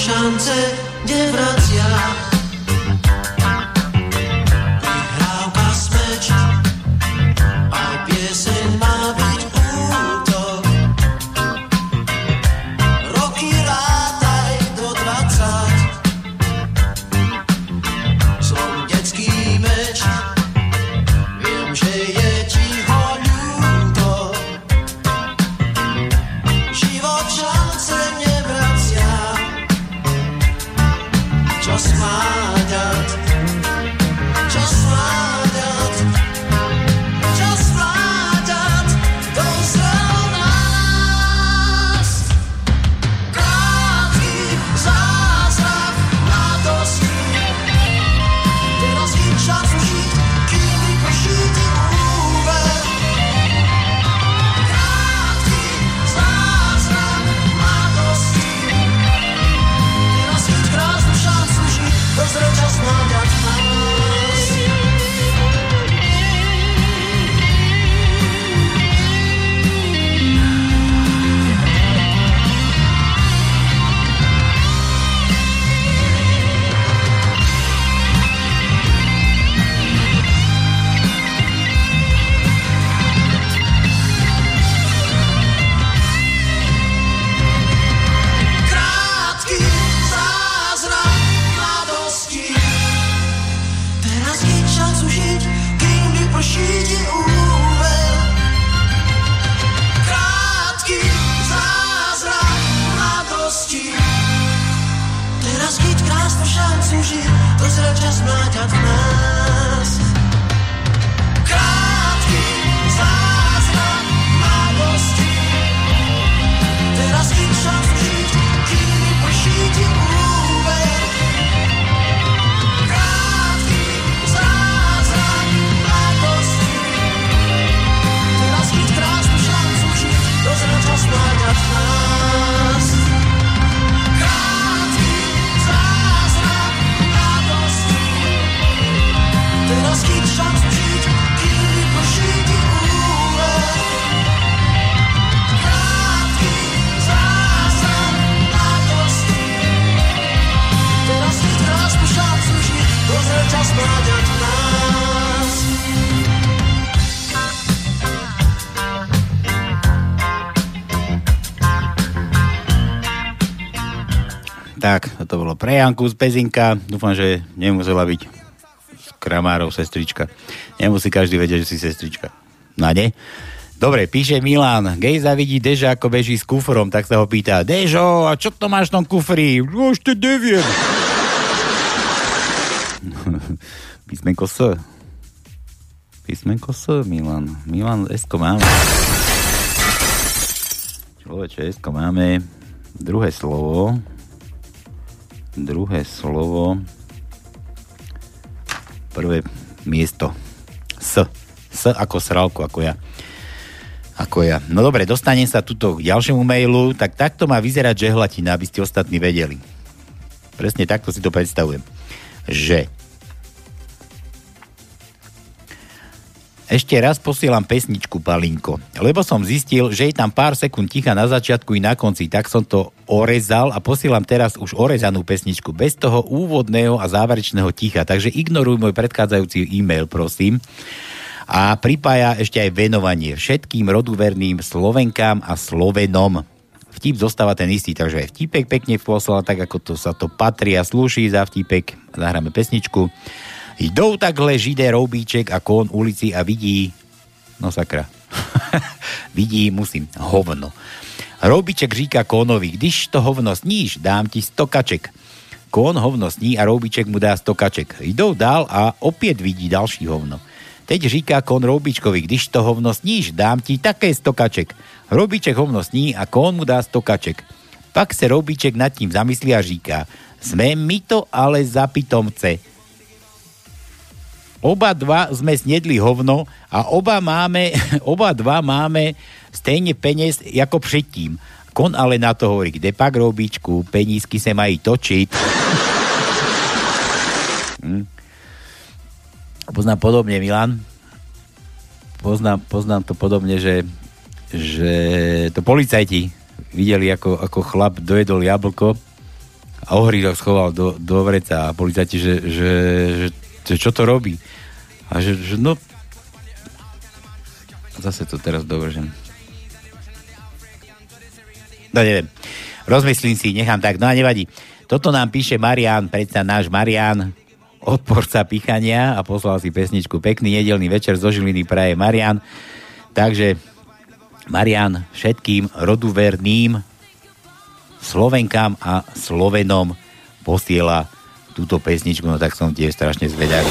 šance nevracia. Vyhrávka smeč, aj pieseň má byť útok. Roky rátaj do dvadsať, som detský meč, viem, že je ti ho ľúto. Život šance nevracia, čas mláďat, čas mláďat, čas mláďat, dozrel nás. Krátky zázrak mladosti, teraz je čas žiť, kým vyprší ti úver. Krátky zázrak mladosti, teraz je krásnu šancu žiť, dozrel čas mláďat nás. Krátky zázrak mladosti, teraz je šancu žiť, kým vyprší ti úver. Krátky zázrak mladosti, teraz je krásnu šancu žiť, dozrel čas mláďat v nás. Krátky zázrak mladosti, teraz je šancu žiť, kým vyprší ti úver. Krátky zázrak mladosti, teraz je krásnu šancu žiť, dozrel čas mláďat v nás. Krátky zázrak mladosti, teraz je šancu žiť, kým vyprší ti úver. Krátky zázrak mladosti, teraz je krásnu šancu žiť, dozrel čas mláďat v nás. Tak, to bolo pre Janku z Pezinka. Dúfam, že nemusela byť z Kramárov sestrička. Nemusí každý vedieť, že si sestrička. No nie? Dobre, píše Milan. Gejza vidí Deža, ako beží s kufrom, tak sa ho pýta: Dežo, a čo to máš v tom kufri? No, ešte neviem. Písmenko S. Písmenko S, Milan. Milan, S-ko máme. Človeče, S-ko máme. Druhé slovo. Druhé slovo. Prvé miesto. S. S ako sralku, ako ja. Ako ja. No dobre, dostanem sa tuto k ďalšiemu mailu. Tak takto má vyzerať žehlatina, aby ste ostatní vedeli. Presne takto si to predstavujem. Že ešte raz posielam pesničku, Palinko, lebo som zistil, že je tam pár sekúnd ticha na začiatku i na konci, tak som to orezal a posielam teraz už orezanú pesničku, bez toho úvodného a záverečného ticha, takže ignoruj môj predchádzajúci e-mail, prosím. A pripája ešte aj venovanie všetkým roduverným Slovenkám a Slovenom. Vtip zostáva ten istý, takže aj vtipek pekne poslal, tak ako to sa to patrí a slúši za vtipek. Zahráme pesničku. Jdou takhle židé roubíček a kón ulici a vidí, no sakra, vidí, musím, hovno. Roubíček říká kónovi, když to hovno sníš, dám ti sto kaček. Kón hovno sní a roubíček mu dá sto kaček. Jdou dál a opět vidí další hovno. Teď říká kón roubíčkovi, když to hovno sníš, dám ti také sto kaček. Roubíček hovno sní a kón mu dá sto kaček. Pak se roubíček nad tím zamyslí a říká, sme my to ale za pitomce. Oba dva sme snedli hovno a oba máme, oba dva máme stejne peniaz jako předtím. Kon ale na to hovorí, kde pak roubíčku, penízky se mají točiť. hm. Poznám podobne, Milan. Poznám, poznám to podobne, že, že to policajti videli, ako, ako chlap dojedol jablko a ohrídok schoval do, do vreca a policajti, že, že, že, že čo to robí? A že, že no zase to teraz dovržem. No neviem. Rozmyslím si, nechám tak. No a nevadí. Toto nám píše Marián, predsa náš Marián, odporca pichania a poslal si pesničku. Pekný nedelný večer zo Žiliny praje Marián. Takže Marián všetkým roduverným Slovenkám a Slovenom posiela túto pesničku, no tak som tiež strašne zvedavý.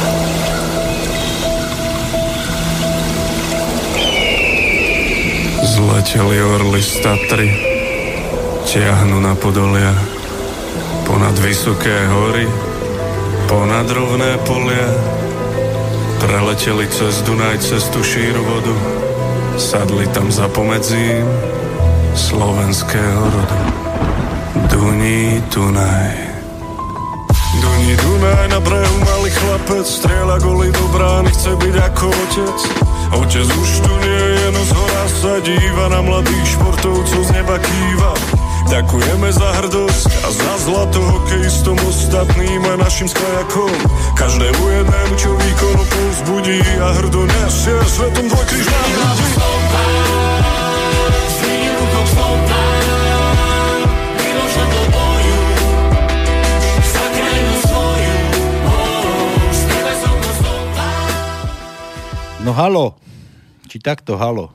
Zleteli orly z Tatry, tiahnu na Podolia, ponad vysoké hory, ponad rovné polia, preleteli cez Dunaj, cez tú šíru vodu, sadli tam za pomedzím slovenského rodu. Duní Dunaj. Duní Dunaj, na brehu malý chlapec, strieľa goly do brány, chce byť ako otec. Otec už tu nie je, no zhora sa díva na mladých športovcov, z neba kýva. Ďakujeme za hrdosť a za zlato hokejistom ostatným aj našim skajakom. Každému jednému, čo výkonu povzbudí a hrdo nesie svetom dvojkríž na hrudi. No halo, či takto halo?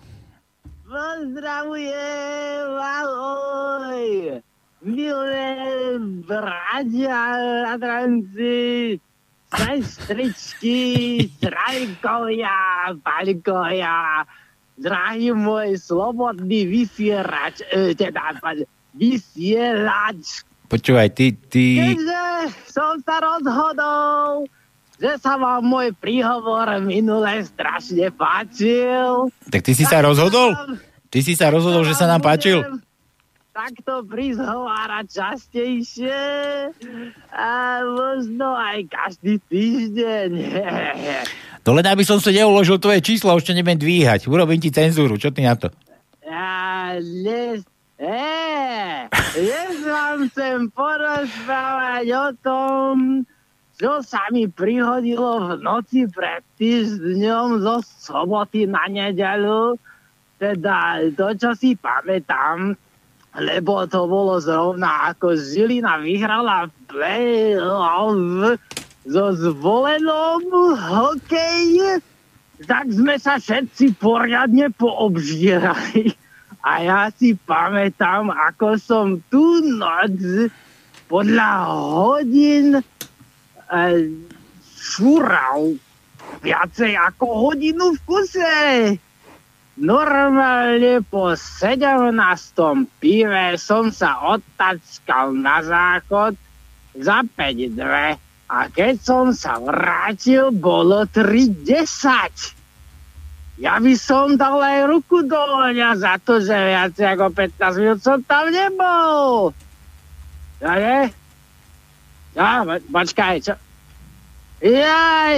Pozdravujem, ahoj, milé bratia a tranci, sestričky, strajkovia, paľkovia, drahý môj slobodný vysielač, e, teda vysielač. Počúvaj, ty, ty... Keďže som sa rozhodol, že sa vám môj príhovor minule strašne páčil. Tak ty si sa rozhodol? Ty si sa rozhodol, že sa nám páčil? Takto prizhovárať častejšie a možno aj každý týždeň. No len aby som si neuložil tvoje číslo, už to nebudem dvíhať. Urobím ti cenzúru, čo ty na to? Ja dnes... Eee, dnes vám chcem porozprávať o tom, čo sa mi prihodilo v noci pred týždňom zo soboty na nedeľu. Teda to, čo si pamätám, lebo to bolo zrovna ako Žilina vyhrala play-off so Zvolenom hokej, tak sme sa všetci poriadne poobžierali. A ja si pamätám, ako som tú noc podľa hodín šúral viacej ako hodinu v kuse. Normálne po sedemnástom pive som sa odtačkal na záchod za päť dve a keď som sa vrátil, bolo tri desať. Ja by som dal aj ruku do ohňa za to, že viacej ako pätnásť minút som tam nebol. Ja nie? Ja, počkaj, čo? Jaj!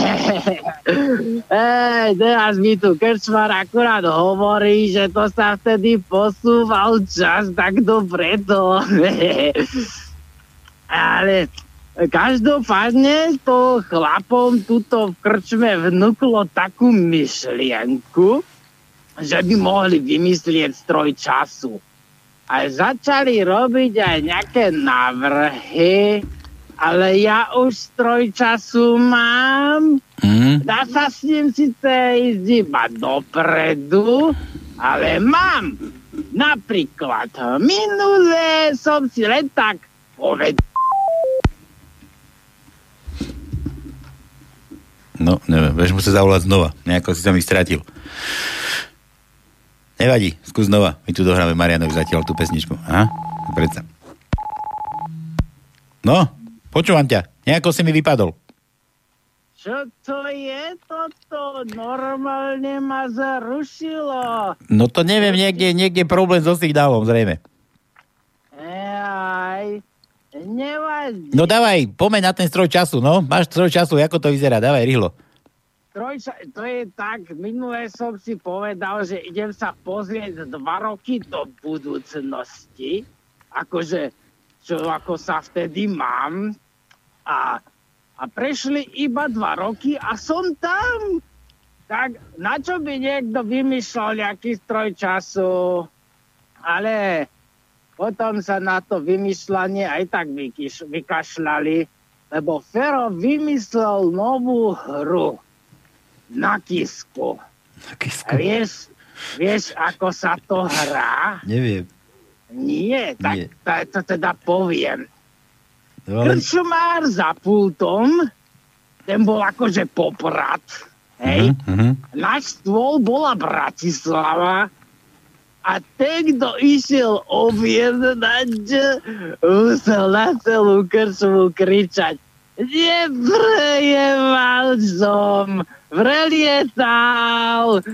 Ej, teraz mi tu krčmar akurát hovorí, že to sa vtedy posúval čas tak dopredo. Ale každopádne to chlapom tuto v krčme vnúklo takú myšlienku, že by mohli vymyslieť stroj času. A začali robiť aj nejaké návrhy, ale ja už stroj času mám. Mm. Dá sa s ním síce ísť iba dopredu, ale mám. Napríklad minulé som si len tak povedal. No, neviem, budeš musieť zavolať znova. Nejako si sa mi stratil. Nevadí, skús znova. My tu dohráme Marianovi zatiaľ tú pesničku. Aha, predsa. No, počúvam ťa. Nejako si mi vypadol. Čo to je toto? Normálne ma zarušilo. No to neviem, niekde, niekde problém so signálom, zrejme. Ejaj, nevadí. No dávaj, pomeň na ten stroj času, no. Máš stroj času, ako to vyzerá, dávaj rýchlo. Trojča, to je tak, minulé som si povedal, že idem sa pozrieť dva roky do budúcnosti. Akože čo ako sa vtedy mám. A, a prešli iba dva roky a som tam. Tak na čo by niekto vymýšľal nejaký stroj času? Ale potom sa na to vymýšľanie aj tak vykyš, vykašľali, lebo Fero vymyslel novú hru na Kisku. Na Kisku? Vieš, vieš, ako sa to hrá? Neviem. Nie, tak Nie. To, to teda poviem. No, ale... Krčmár za pultom, ten bol akože Poprad, hej? Uh-huh. Náš stôl bola Bratislava a ten, kto išiel objednať, musel na celú krčmu kričať: neprejemal som, vrelietal.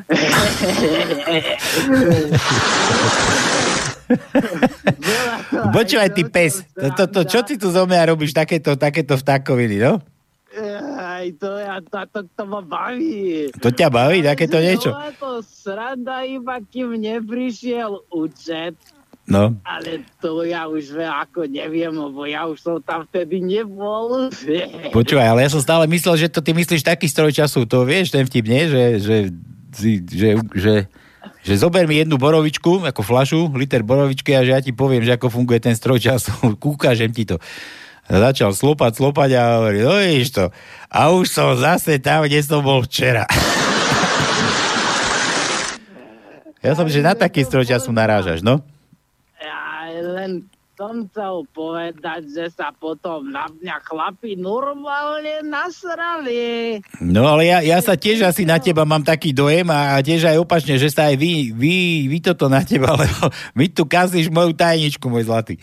Počúvaj, ty pes, to, to, to, čo ty tu zo mňa robíš takéto, takéto vtákoviny, no? Aj to, ja, to, to, to ma baví. To ťa baví, takéto niečo? Bola to sranda, iba kým neprišiel účet. No. Ale to ja už ako neviem, lebo ja už som tam vtedy nebol. Počúvaj, ale ja som stále myslel, že to ty myslíš taký stroj času, to vieš, ten vtip, nie? Že, že, že, že, že, že zober mi jednu borovičku, ako fľašu, liter borovičky a že ja ti poviem, že ako funguje ten stroj času. Kúkažem ti to. Začal slopať, slopať a hovorí, no vidíš to. A už som zase tam, kde som bol včera. Ja som, že na taký stroj času narážaš, no? Ja len som chcel povedať, že sa potom na mňa chlapi normálne nasrali. No ale ja, ja sa tiež asi na teba mám taký dojem a tiež aj opačne, že sa aj vy, vy, vy toto na teba, lebo my tu kazíš moju tajničku, môj zlatý.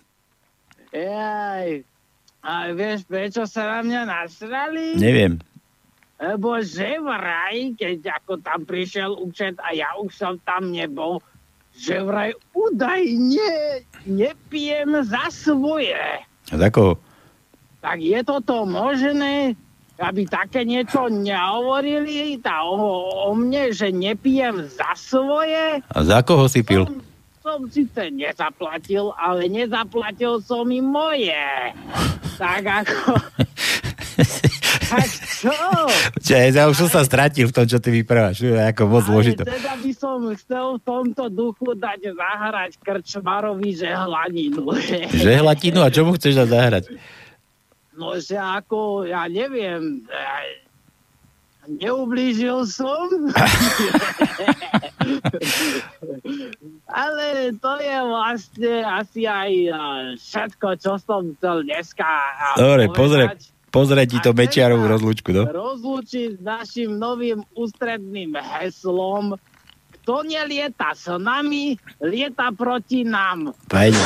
Jaj, a vieš, prečo sa na mňa nasrali? Neviem. Lebo že vraj, keď ako tam prišiel účet a ja už som tam nebol, že vraj údajne nepijem za svoje. A za koho? Tak je toto možné, aby také niečo nehovorili tá, o, o mne, že nepijem za svoje? A za koho si pil? Som, som síce nezaplatil, ale nezaplatil som i moje. Tak ako... Tak čo? Čiže ja už som sa stratil v tom, čo ty vyprávaš. Ako moc zložito. Ale teda by som chcel v tomto duchu dať zahrať Krčmarovi žehlaninu. Žehlatinu? A čo mu chceš dať zahrať? No, že ako, ja neviem, neublížil som. Ale to je vlastne asi aj všetko, čo som chcel dneska Dobre, povedať. pozrie, pozrie ti to Mečiarovú rozlúčku, no? Rozlúčiť s našim novým ústredným heslom: kto nelieta s nami, lieta proti nám. Fajne.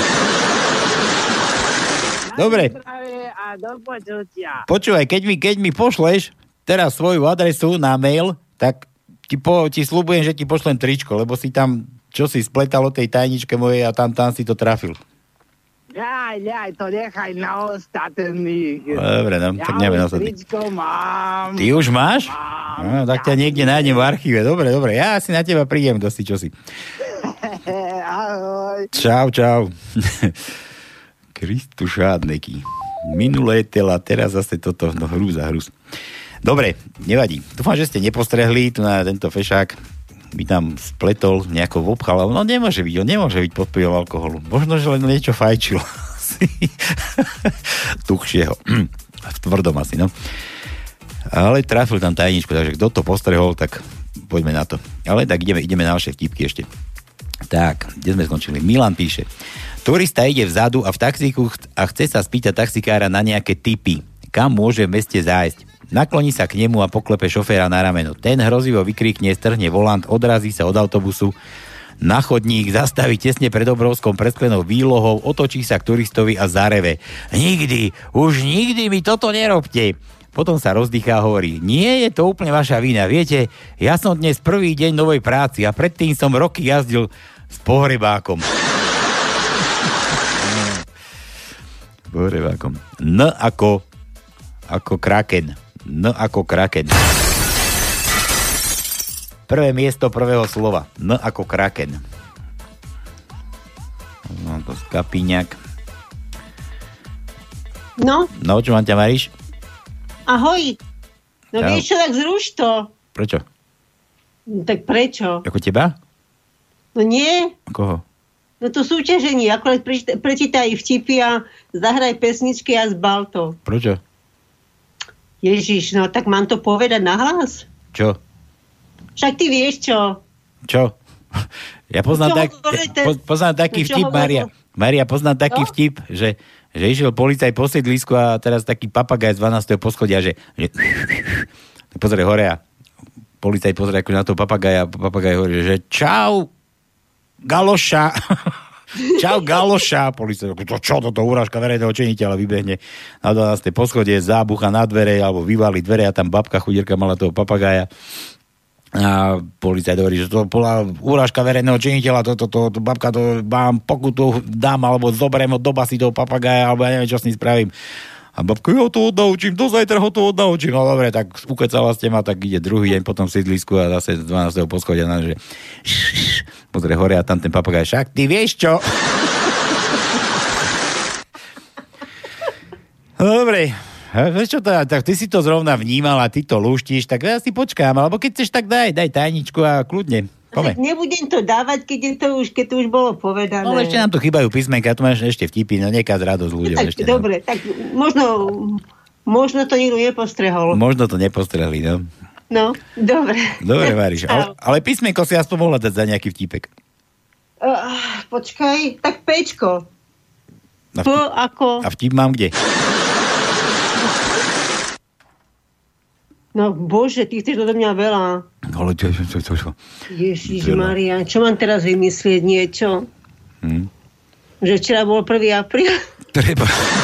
Dobre. A do počutia. Počúvaj, keď mi, keď mi pošleš teraz svoju adresu na mail, tak ti, po, ti sľubujem, že ti pošlem tričko, lebo si tam, čo si spletal o tej tajničke mojej a tam, tam si to trafil. Jaj, jaj, to nechaj na ostatných. Dobre, no, ja tak neviem. už tričko mám. Ty už máš? Mám, no, tak ťa niekde nájdem v archíve. Dobre, dobre, ja si na teba prídem, dosti čosi. Ahoj. Čau, čau. Kristu šádneky. Minulé tela, teraz zase toto, no hrúza, hrúz. Dobre, nevadí. Dúfam, že ste nepostrehli tu na tento fešák. By tam spletol, nejako obchal. No nemôže byť, on nemôže byť pod vplyvom alkoholu. Možno, že len niečo fajčil. Tuchšieho. V tvrdom asi, no. Ale trafil tam tajničku, takže kto to postrehol, tak poďme na to. Ale tak ideme, ideme na vaše vtipky ešte. Tak, kde sme skončili? Milan píše: turista ide vzadu a v taxíku a chce sa spýtať taxikára na nejaké tipy. Kam môže v meste zájsť? Nakloní sa k nemu a poklepe šoféra na rameno. Ten hrozivo vykrikne, strhne volant, odrazí sa od autobusu na chodník, zastaví tesne pred obrovskou presklenou výlohou, otočí sa k turistovi a zareve: nikdy, už nikdy mi toto nerobte. Potom sa rozdýchá a hovorí: nie je to úplne vaša vina, viete, ja som dnes prvý deň novej práci a predtým som roky jazdil s pohrebákom. S pohrebákom. N ako ako kraken. N ako kraken. Prvé miesto prvého slova. N ako kraken. No to skapíňak. No? No, čo mám ťa, Mariš? Ahoj. No Čau. vieš čo, tak zruš to. Prečo? No, tak prečo? Ako teba? No nie. Koho? No to súťaženie. Akorát prečítaj, prečítaj vtipy a zahraj pesničky a zbal to. Prečo? Ježiš, no tak mám to povedať nahlas? Čo? Však ty vieš čo. Čo? Ja poznám, tak, hovoríte? po, poznám taký No čo vtip, hovoríte? Mária. Mária, poznám taký No? vtip, že, že išiel policaj po sídlisku a teraz taký papagaj z dvanásteho poschodia, že, že pozrie hore a policaj pozrie ako na toho papagaja a papagaj hovorí, že čau, galoša. Čau, galoša. Policaj, to čo, toto urážka verejného činiteľa, vybehne na dvanásteho poschodie, zábucha na dvere alebo vyvalí dvere a tam babka chudírka mala toho papagaja. A policajt hovorí, že to bola urážka verejného činiteľa, toto, to, to, to, babka, to mám pokutu, dám, alebo zoberiem od doba si toho papagaja, alebo ja neviem, čo s ním spravím. A babka, ja to odnaučím, do zajtra ho to odnaučím. No dobre, tak ukecala ste ma, tak ide druhý deň potom v sídlisku a zase z dvanásteho poschodia, na, že pozrie hore a tam ten papagaj, však ty vieš čo? Dobre. Vieš čo to, tak ty si to zrovna vnímal a ty to lúštíš, tak ja si počkám, alebo keď chceš, tak daj, daj tajničku a kľudne. Pome. Tak nebudem to dávať, keď, je to už, keď to už bolo povedané. No ešte nám tu chýbajú písmenka, tu máš ešte vtipy, no nekáz radosť ľuďom. Tak ešte, dobre, no. tak možno, možno to nikto nepostrehol. Možno to nepostrehli, no. No, dobre. Dobre, Mariš, ale, ale písmenko si aspoň mohla dať za nejaký vtipek. Uh, počkaj, tak Pčko. A P vtip, ako... a vtip mám kde? No bože, ty chceš do mňa veľa. Ale čo, čo, čo, čo? Ježišmaria, čo mám teraz vymyslieť niečo? Hm? Že včera bol prvý apríl. Treba.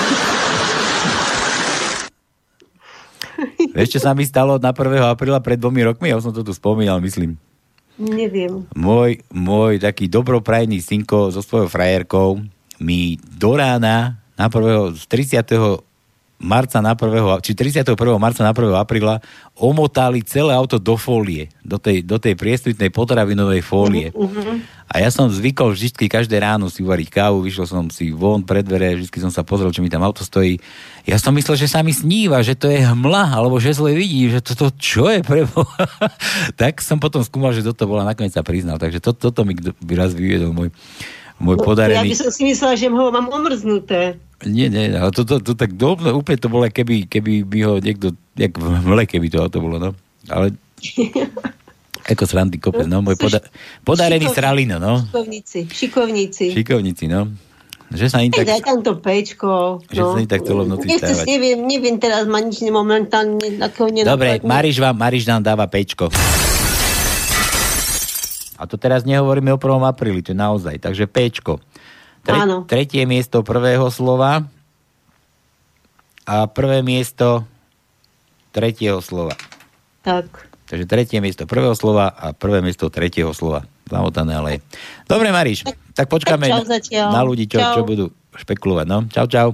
Vieš, čo sa mi stalo na prvého apríla pred dvomi rokmi? Ja som to tu spomínal, myslím. Neviem. Môj, môj taký dobroprajný synko so svojou frajerkou mi do rána na prvého, z tridsiateho marca na prvého, či tridsiateho prvého marca na prvého apríla omotali celé auto do fólie, do tej, do tej priesvitnej potravinovej fólie. Uh-huh. A ja som zvykol vždy každé ráno si uvariť kávu, vyšiel som si von pred dvere, vždy som sa pozrel, či mi tam auto stojí. Ja som myslel, že sa mi sníva, že to je hmla, alebo že zle vidí, že toto čo je preboha. Tak som potom skúmal, že toto bola, nakoniec sa priznal. Takže to, toto mi raz vyviedol môj, môj No, podarený. ja by som si myslela, že ho mám omrznuté. Nie, nie, ale to, to, to tak dobre, úplne to bolo, keby, keby by ho niekto, jak v hmle, keby to auto bolo, no. Ale ako srandy kopec, no, môj poda, podarený Šikovníci. sralino, no. Šikovníci, šikovníci. Šikovníci, no. Že sa im Tak... tak... Daj tam to Pčko. Že sa im tak celou noci Nechceš, stávať. neviem, neviem teraz, ma nič momentálne takého nenapadne. Dobre, Mariš vám, Mariš nám dáva Pčko. A to teraz nehovoríme o prvom apríli, to je naozaj. Takže Pčko. Tre, Áno. tretie miesto prvého slova a prvé miesto tretieho slova. Tak. Takže tretie miesto prvého slova a prvé miesto tretieho slova. Zamotané, ale je. Dobre, Mariš, tak, tak počkáme tak čau zatiaľ. na ľudí, čo, čo budú špekulovať. No, čau, čau.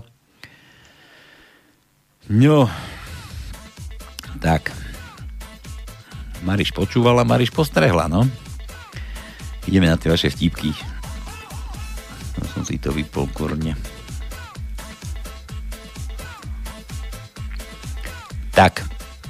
No. Tak. Mariš počúvala, Mariš postrehla, no. Ideme na tie vaše vtípky. No, som si to vypol kurne. Tak.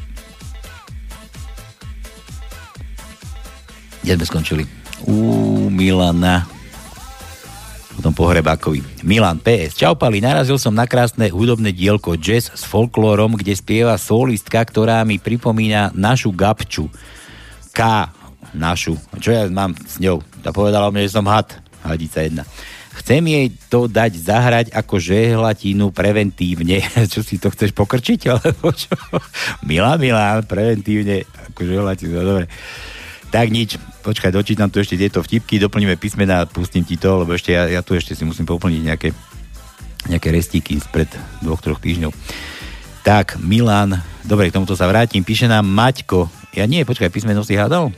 Kde sme skončili? U Milana. Potom pohrebákovi. Milan, pé es. Čau, Pali, narazil som na krásne hudobné dielko jazz s folklórom, kde spieva solistka, ktorá mi pripomína našu Gabču. K. Našu. Čo ja mám s ňou? Tá povedala mne, že som had. Hadica jedna. Chcem jej to dať zahrať ako žehlatinu preventívne. Čo si to chceš pokrčiť? Alebo čo? Milan, Milan, preventívne ako žehlatinu. Dobre. Tak nič. Počkaj, dočítam tu ešte tieto vtipky, doplníme písmena a pustím ti to, lebo ešte ja, ja tu ešte si musím poplniť nejaké, nejaké restíky spred dvoch, troch týždňov. Tak, Milan, dobre, k tomuto sa vrátim. Píše nám Maťko. Ja nie, počkaj, písmeno si hádal?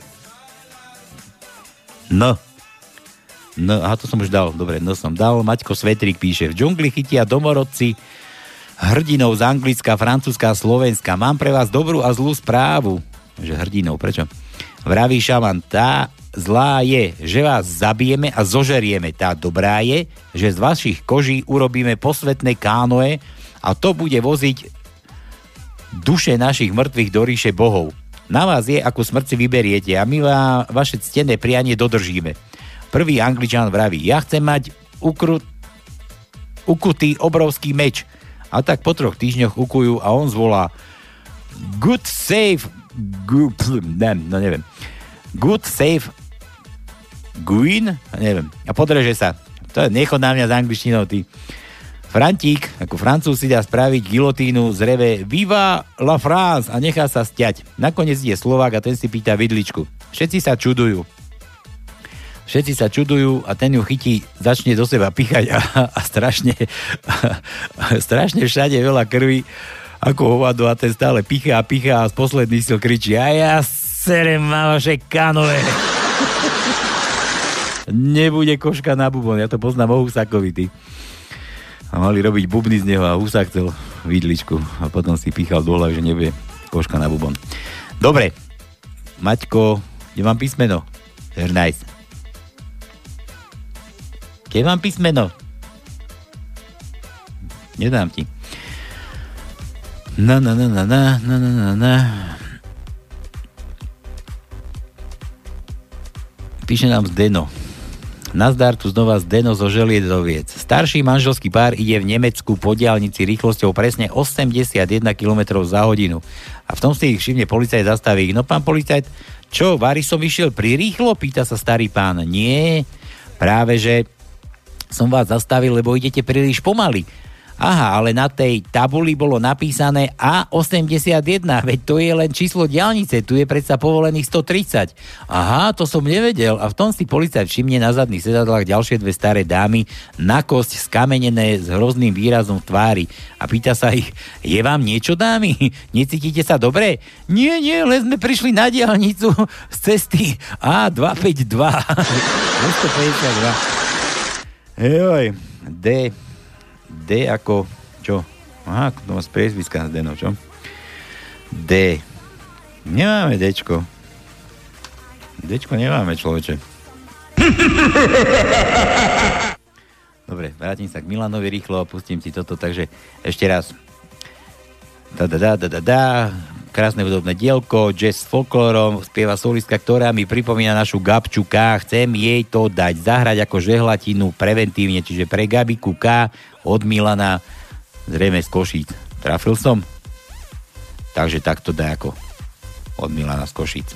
No. No, aha, to som už dal. Dobre, no som dal. Maťko Svetrík píše. V džungli chytia domorodci hrdinov z Anglicka, Francúzska a Slovenska. Mám pre vás dobrú a zlú správu. Že hrdinov, prečo? Vraví šaman, tá zlá je, že vás zabijeme a zožerieme. Tá dobrá je, že z vašich koží urobíme posvetné kánoe A to bude voziť duše našich mŕtvych do ríše bohov. Na vás je, ako smrť si vyberiete a my vám vaše ctené prianie dodržíme. Prvý Angličan vraví, ja chcem mať ukru... ukutý obrovský meč. A tak po troch týždňoch ukujú a on zvolá good save good, no neviem good save Guin? Neviem. A podreže sa. To je nechod na mňa s angličtinou, ty. Frantík, ako Francúz si dá spraviť gilotínu, zreve Viva la France a nechá sa stiať. Nakoniec ide Slovák a ten si pýta vidličku. Všetci sa čudujú. Všetci sa čudujú a ten ju chytí, začne do seba píchať a, a strašne a, strašne všade veľa krvi ako hovado a ten stále pícha a pícha a z posledných sil kričí a ja serem na vaše kanové. Nebude koška na bubon, ja to poznám o Husákovi, ty. A mali robiť bubny z neho a Husák chcel vidličku a potom si píchal do hlavy, že nebude koška na bubon. Dobre, Maťko, kde mám písmeno? Very nice. Kde mám písmeno? Nedám ti. Na, na, na, na, na, na, na, na. Píše nám Zdeno. Nazdar, tu znova Zdeno zo Želiezoviec. Starší manželský pár ide v Nemecku po diaľnici rýchlosťou presne osemdesiatjeden kilometrov za hodinu. A v tom si ich všimne policajt zastaví. No pán policajt, čo, vári som išiel prirýchlo? Pýta sa starý pán. Nie, práve že som vás zastavil, lebo idete príliš pomaly. Aha, ale na tej tabuli bolo napísané á osemdesiatjeden, veď to je len číslo diaľnice, tu je predsa povolených stotridsať. Aha, to som nevedel. A v tom si policajt všimne na zadných sedadlách ďalšie dve staré dámy, na kosť skamenené s hrozným výrazom v tvári. A pýta sa ich, je vám niečo, dámy? Necítite sa dobre? Nie, nie, len sme prišli na diaľnicu z cesty á dvestopäťdesiatdva. dvestopäťdesiatdva. Joj, D... D ako, čo? Aha, to má z priezviska Zdeno, čo? D. Nemáme Dčko. Dčko nemáme, človeče. Dobre, vrátim sa k Milanovi rýchlo a pustím ti toto, takže ešte raz. Da, da, da, da, da, da. Krásne hudobné dielko, jazz s folklórom, spieva solistka, ktorá mi pripomína našu Gabču K. Chcem jej to dať, zahrať ako žehlatinu preventívne, čiže pre Gabiku K od Milana, zrejme z Košíc. Trafil som? Takže takto dá ako od Milana z Košíc.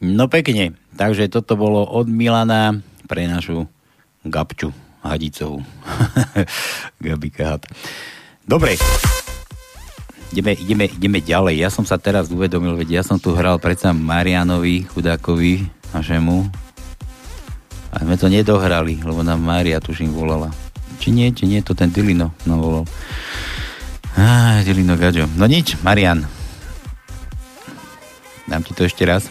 No pekne. Takže toto bolo od Milana pre našu Gabču Hadicovú. Gabika Had. Dobre. Ideme, ideme, ideme ďalej. Ja som sa teraz uvedomil, veď ja som tu hral predsa Marianovi, chudákovi, našemu. A sme to nedohrali, lebo nám Mária, tuším, volala. Či nie, či nie, to ten Dilino nám volal. Á, Dilino Gadžo. No nič, Marian. Dám ti to ešte raz.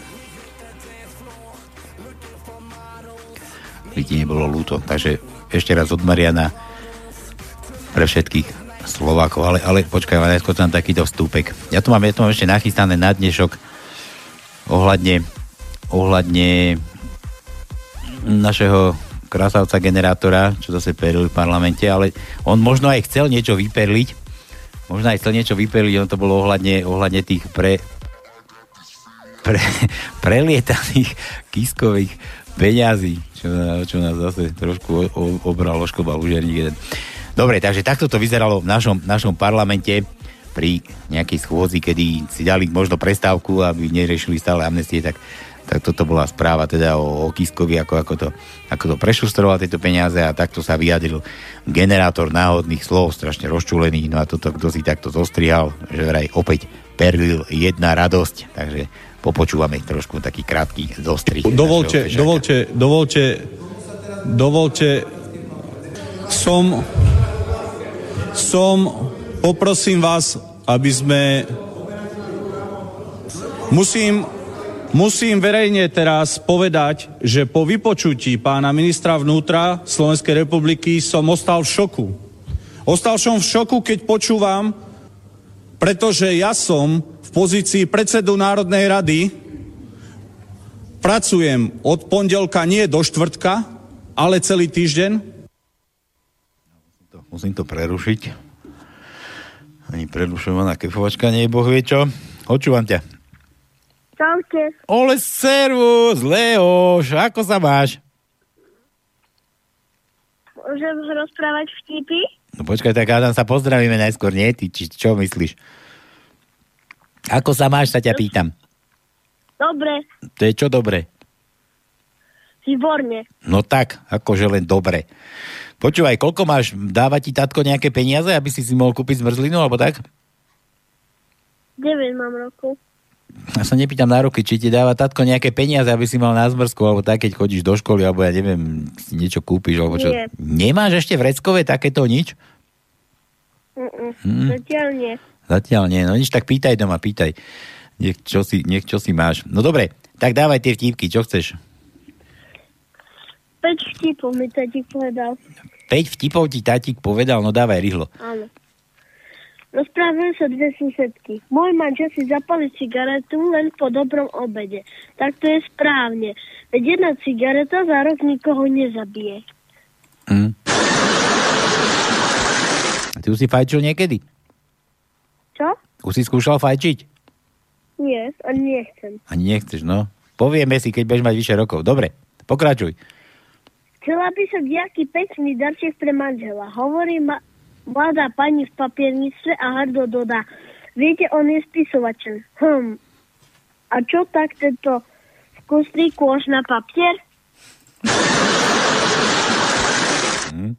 By ti nebolo ľúto. Takže ešte raz od Mariana pre všetkých Slovákov, ale, ale počkaj, ale najskôr tam takýto vstúpek. Ja tu mám, ja tu mám ešte nachystané na dnešok ohľadne ohľadne našeho krásavca generátora, čo zase peril v parlamente, ale on možno aj chcel niečo vyperliť, možno aj chcel niečo vyperliť, on to bolo ohľadne, ohľadne tých pre, pre prelietaných Kiskových peňazí, čo, čo nás zase trošku obral, oškobal užerník jeden. Dobre, takže takto to vyzeralo v našom, našom parlamente pri nejakej schôdzi, kedy si dali možno prestávku, aby neriešili stále amnestie, tak, tak toto bola správa teda o, o Kiskovi, ako, ako, to, ako to prešustroval tieto peniaze a takto sa vyjadril generátor náhodných slov, strašne rozčúlený, no a toto, kto si takto zostrihal, že vraj opäť perlil jedna radosť, takže popočúvame trošku taký krátky zostrih. Dovolte, dovolte, dovolte, dovolte, som... Som, poprosím vás, aby sme... Musím, musím verejne teraz povedať, že po vypočutí pána ministra vnútra Slovenskej republiky som ostal v šoku. Ostal som v šoku, keď počúvam, pretože ja som v pozícii predsedu Národnej rady, pracujem od pondelka nie do štvrtka, ale celý týždeň. Musím to prerušiť. Ani prerušovaná kefovačka nie je boh vie čo. Počúvam ťa. Čaute. Ole, servus, Leoš, ako sa máš? Môžem rozprávať vtipy? No počkaj, tak Adam, sa pozdravíme najskôr, nie? Ty, či, čo myslíš? Ako sa máš, sa ťa pýtam. Dobre. To je čo dobre? Výborne. No tak, akože len dobre. Počúvaj, koľko máš, dáva ti tatko nejaké peniaze, aby si si mohol kúpiť zmrzlinu, alebo tak? deväť mám rokov. Ja sa nepýtam na roky, či ti dáva tatko nejaké peniaze, aby si mal na zmrzku, alebo tak, keď chodíš do školy, alebo ja neviem, si niečo kúpiš, alebo čo. Nie. Nemáš ešte v Reckove takéto nič? Hmm. Zatiaľ nie. Zatiaľ nie, no nič, tak pýtaj doma, pýtaj. Nech čo si, nech čo si máš. No dobre, tak dávaj tie vtípky, čo chceš? päť vtipov mi tatík povedal. päť vtipov ti tatík povedal, no dávaj rýchlo. Áno. Rozprávajú sa dve susedky. Môj manžel si zapali cigaretu len po dobrom obede. Tak to je správne. Veď jedna cigareta za rok nikoho nezabije. Mm. A ty už si fajčil niekedy? Čo? Už si skúšal fajčiť? Nie, ani nechcem. Ani nechceš, no. Povieme si, keď budeš mať vyššie rokov. Dobre, pokračuj. Chcela by som nejaký pekný darček pre manžela. Hovorí ma mladá pani v papiernice a hrdo dodá. Viete, on je spisovateľ. Hm. A čo tak tento vkusný kôž na papier? Hm.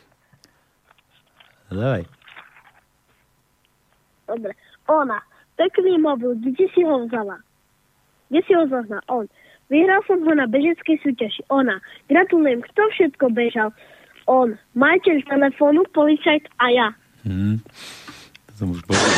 Dávaj. Dobre. Ona. Pekný mobil. Kde si ho vzala? Kde si ho zohnal? On. Vyhral som ho na bežeckej súťaži. Ona. Gratulujem. Kto všetko bežal? On. Majiteľ telefónu, policajt a ja. Hmm. To som už povedal.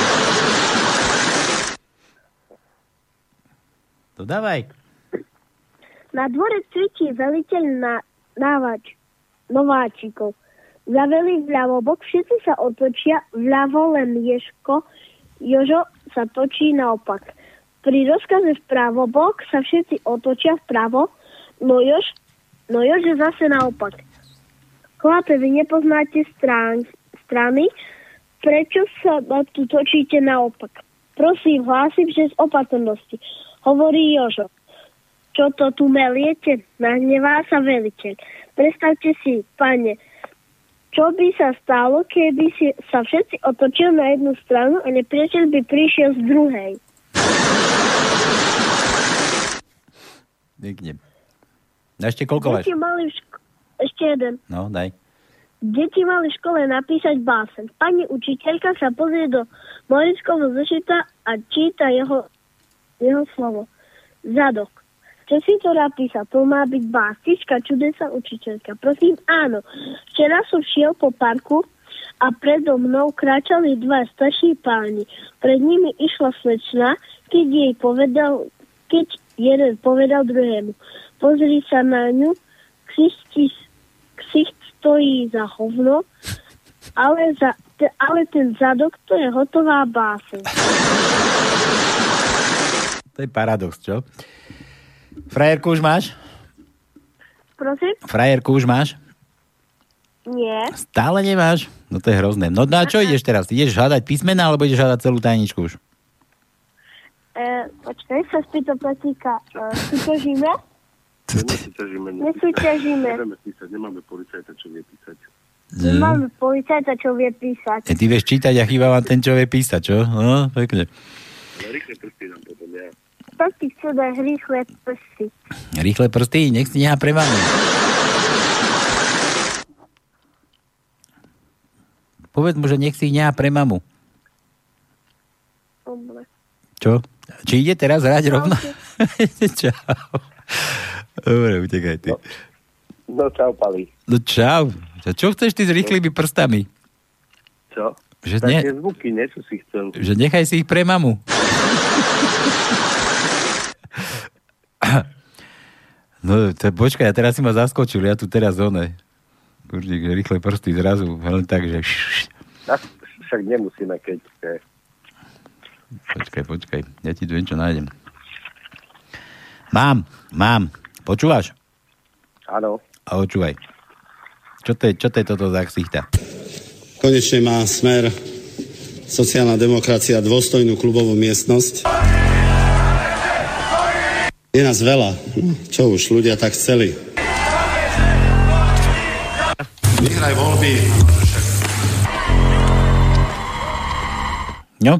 To dávaj. Na dvore cvičí veliteľ na návač nováčikov. Zaveli vľavo bok, všetci sa otočia, vľavo len Ježko, Jožo sa točí naopak. Pri rozkaze vpravo bok sa všetci otočia vpravo, no Jož, no Jož je zase naopak. Chlape, vy nepoznáte strán, strany, prečo sa tu točíte naopak? Prosím, hlásim, že z opatrnosti. Hovorí Jožo. Čo to tu meliete? Nahnevá sa veliteľ. Predstavte si, pane, čo by sa stalo, keby si sa všetci otočili na jednu stranu a nepriateľ by prišiel z druhej? Pekne. Ešte koľko máš? Deti mali v ško- Ešte jeden. No, daj. Deti mali v škole napísať básen. Pani učiteľka sa pozrie do Moriskovho zošita a číta jeho, jeho slovo. Zadok. Čo si to napísal? To má byť básnička, čudesná učiteľka. Prosím, áno. Včera som šiel po parku a predo mnou kráčali dva starší páni. Pred nimi išla slečna, keď jej povedal, keď jeden povedal druhému. Pozri sa na ňu, ksicht, ksicht stojí za hovno, ale, za, te, ale ten zadok, to je hotová báseň. To je paradox, čo? Frajerku už máš? Prosím? Frajerku už máš? Nie. Stále nemáš? No to je hrozné. No na čo ideš teraz? Ideš hľadať písmena, alebo ideš hľadať celú tajničku už? E, počkaj, sa spýta Patíka. E, súťažíme? Nesúťažíme. Nesúťažíme. Nevieme písať, nemáme policajta, čo vie písať. Nemáme policajta, čo vie písať. E, ty vieš čítať a chýba vám ten, čo vie písať, čo? No, pekne. Rýchle prsty nám potom, ja. Tak ti chce dať rýchle prsty. Rýchle prsty? Nech si nechá pre vami. Povedz mu, že nech si ich nechá pre mamu. Dobre. Čo? Či ide teraz hrať rovno? Čau. Dobre, utekaj ty. No, no čau, Pali. No čau. Čo chceš ty s rýchlymi prstami? Čo? Že Také ne... zvuky, niečo si chcel. Že nechaj si ich pre mamu. No, to, počkaj, ja teraz si ma zaskočil, ja tu teraz one. Kurník, rýchle prsty zrazu, len tak, že... Tak, však nemusíme, keď... Počkaj, počkaj, ja ti tu niečo nájdem. Mám, mám. Počúvaš? Áno. A počúvaj. Čo to je, čo to je toto za ksichta? Konečne má Smer, sociálna demokracia, dôstojnú klubovú miestnosť. Je nás veľa. Čo už, ľudia tak chceli. Vyhraj voľby. No?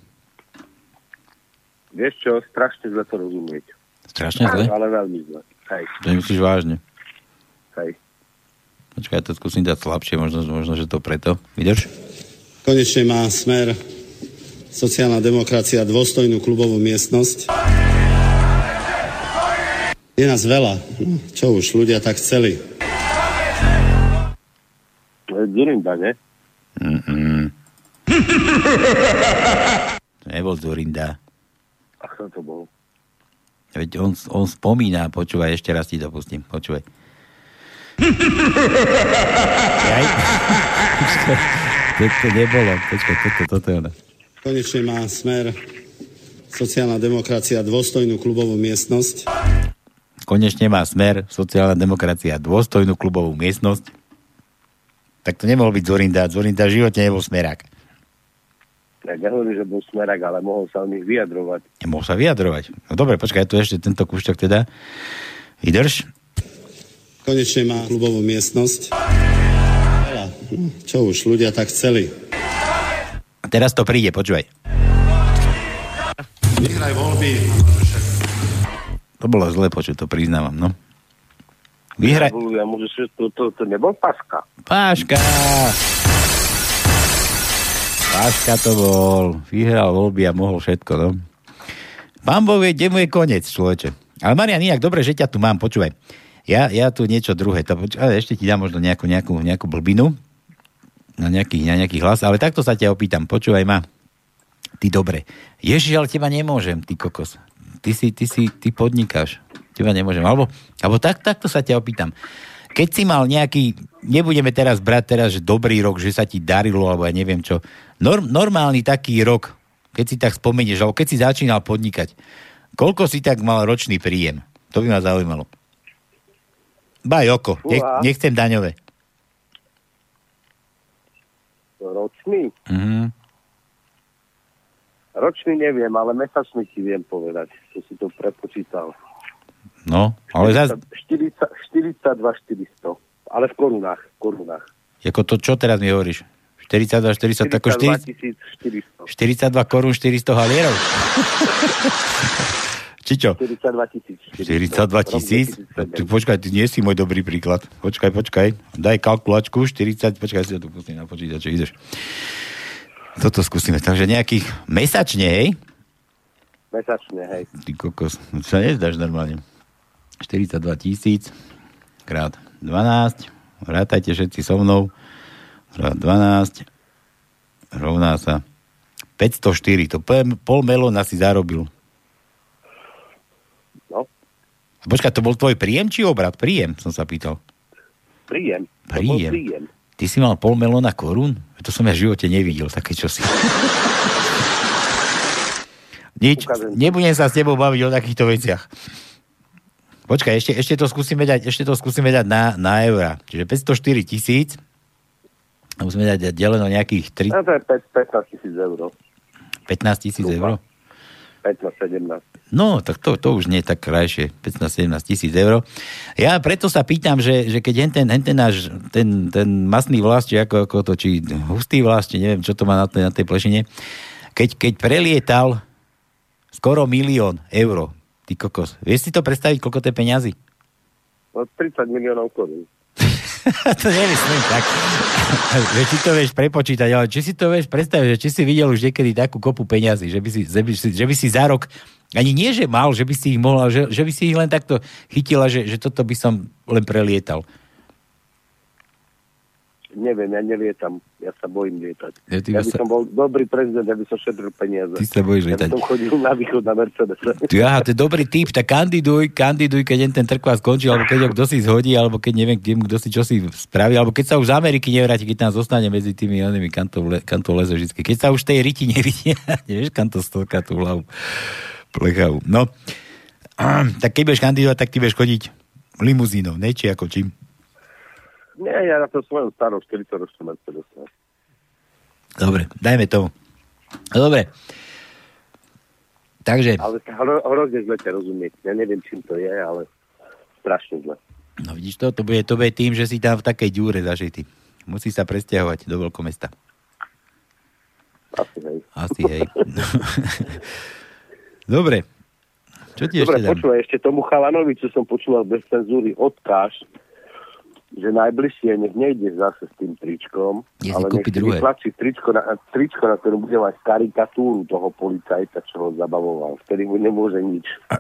Vieš čo, strašne zle to rozumieť. Strašne zle? Ale veľmi zle. Hej. To myslíš vážne? Hej. Počkaj, to skúsim dať slabšie, možno, možno že to preto. Vydrž? Konečne má Smer, sociálna demokracia, dôstojnú klubovú miestnosť. Je nás veľa. Čo už, ľudia tak chceli. Zurinda, ne? Mm-mm. To nebol Zurinda. A kto to bol? Veď on, on spomína, počúvaj, ešte raz ti to pustím, počúvaj. Jaj. To nebolo, počkaj, toto, toto je ono. Konečne má Smer, sociálna demokracia, dôstojnú klubovú miestnosť. Konečne má Smer, sociálna demokracia, dôstojnú klubovú miestnosť. Tak to nemohol byť Zurinda. Zurinda v živote nebol smerák. Ja nehovorím, že bol smerák, ale mohol sa o nich vyjadrovať. Mohol sa vyjadrovať. No dobre, počkaj, tu ešte tento kúštok teda. Vydrž. Konečne má klubovú miestnosť. Čo už, ľudia tak chceli. A teraz to príde, počúvaj. Vyhraj voľby. To bolo zle počuť, to priznávam, no. Vyhraj... Ja môžem, to, to, to nebol Paška. Paška! Paška to bol. Vyhral voľby a mohol všetko, no. Pán Boh vie, kde mu je koniec, človeče. Ale Marian, inak dobre, že ťa tu mám, počúvaj. Ja, ja tu niečo druhé, to, ale ešte ti dám možno nejakú, nejakú, nejakú blbinu na nejaký, na nejaký hlas, ale takto sa ťa opýtam, počúvaj ma. Ty dobre. Ježiš, ale teba nemôžem, ty kokos. Ty si, ty si, ty podnikáš. Teba nemôžem. Alebo, alebo tak, takto sa ťa opýtam. Keď si mal nejaký, nebudeme teraz brať teraz, že dobrý rok, že sa ti darilo, alebo ja neviem čo. Norm, normálny taký rok, keď si tak spomenieš, alebo keď si začínal podnikať. Koľko si tak mal ročný príjem? To by ma zaujímalo. Baj oko, Nech, nechcem daňové. Ročný? Mhm. Ročný neviem, ale mesačný ti viem povedať. To si to prepočítal. No, ale zás... štyridsať, štyridsaťdva štyristo. Ale v korunách, v korunách. Jako to, čo teraz mi hovoríš? štyridsaťdva štyristo, tako štyridsaťdva tisíc štyristo. štyridsaťdva korún štyristo halierov? Či čo? štyridsaťdva tisíc. štyridsaťdva tisíc? Počkaj, ty nie si môj dobrý príklad. Počkaj, počkaj. Daj kalkulačku, štyridsať, počkaj, si to tu pustím na počítače, ideš. Toto skúsime. Takže nejakých mesačne, hej? Mesačne, hej. Ty kokos, sa nezdáš normálne. štyridsaťdva tisíc krát dvanásť, rátajte všetci so mnou, krát dvanásť, rovná sa päťstoštyri. To pol melóna si zarobil. No. Počkaj, to bol tvoj príjem či obrat? Príjem, som sa pýtal. Príjem. Príjem. príjem. Ty si mal pol melóna korún? To som ja v živote nevidel, také čosi. Nič, nebudem sa s tebou baviť o takýchto veciach. Počkaj, ešte, ešte to skúsime dať, ešte to skúsime dať na, na eurá. Čiže päťstoštyri tisíc a musíme dať deleno nejakých tri... No to je pätnásť tisíc eur. pätnásť tisíc eur? pätnásť sedemnásť. No, tak to, to už nie je tak krajšie. pätnásť sedemnásť tisíc eur. Ja preto sa pýtam, že, že keď ten, ten náš, ten, ten masný vlast, či ako, ako to, či hustý vlast, či neviem, čo to má na tej, na tej plešine, keď, keď prelietal skoro milión eur, ty kokos. Vieš si to predstaviť, koľko to je peňazí? No tridsať miliónov korún. To nemyslím tak. Že či to vieš prepočítať, ale či si to vieš predstaviť, že či si videl už niekedy takú kopu peňazí, že by si, že by si, že by si za rok, ani nie, že mal, že by si ich mohol, že, že by si ich len takto chytila, že, že toto by som len prelietal. Neviem, ja nelietam. Ja sa bojím lietať. Ja, ja by sa... som bol dobrý prezident, ja by som šetril peniaze. Ty sa bojíš lietať. Ja by som chodil na východ na Mercedes. Ty, aha, to je dobrý typ, tak kandiduj, kandiduj, keď ten trkva skončí, alebo keď ho kto si zhodí, alebo keď neviem, kto si čo si spraví, alebo keď sa už z Ameriky nevráti, keď tam zostane medzi tými onými kantou leze vždy. Keď sa už tej riti nevidí, nevieš, kam to stolka tú hlavu plechavu. No, tak keď budeš kandidovať, tak ty budeš chodiť limuzínou, ne? Či ako čím? Nie, ja na to svojom starom štyridsaťročnom Mercedes. Dobre, dajme tomu. Dobre. Takže... Ale hrozne zle ťa rozumieť. Ja neviem, čím to je, ale strašne zle. No vidíš to? To bude, to bude tým, že si tam v takej ďúre zažitý. Musí sa presťahovať do veľkomesta. Asi hej. Asi hej. Dobre. Čo ti Dobre, ešte dám? počúvaj, ešte tomu chalanovi, čo som počúval bez cenzúry, odkáž, že najbližšie nech nejde zase s tým tričkom, Je ale nech si vytlačí tričko, na, tričko, na ktorom bude mať karikatúru toho policajta, čo ho zabavoval. Vtedy mu nemôže nič.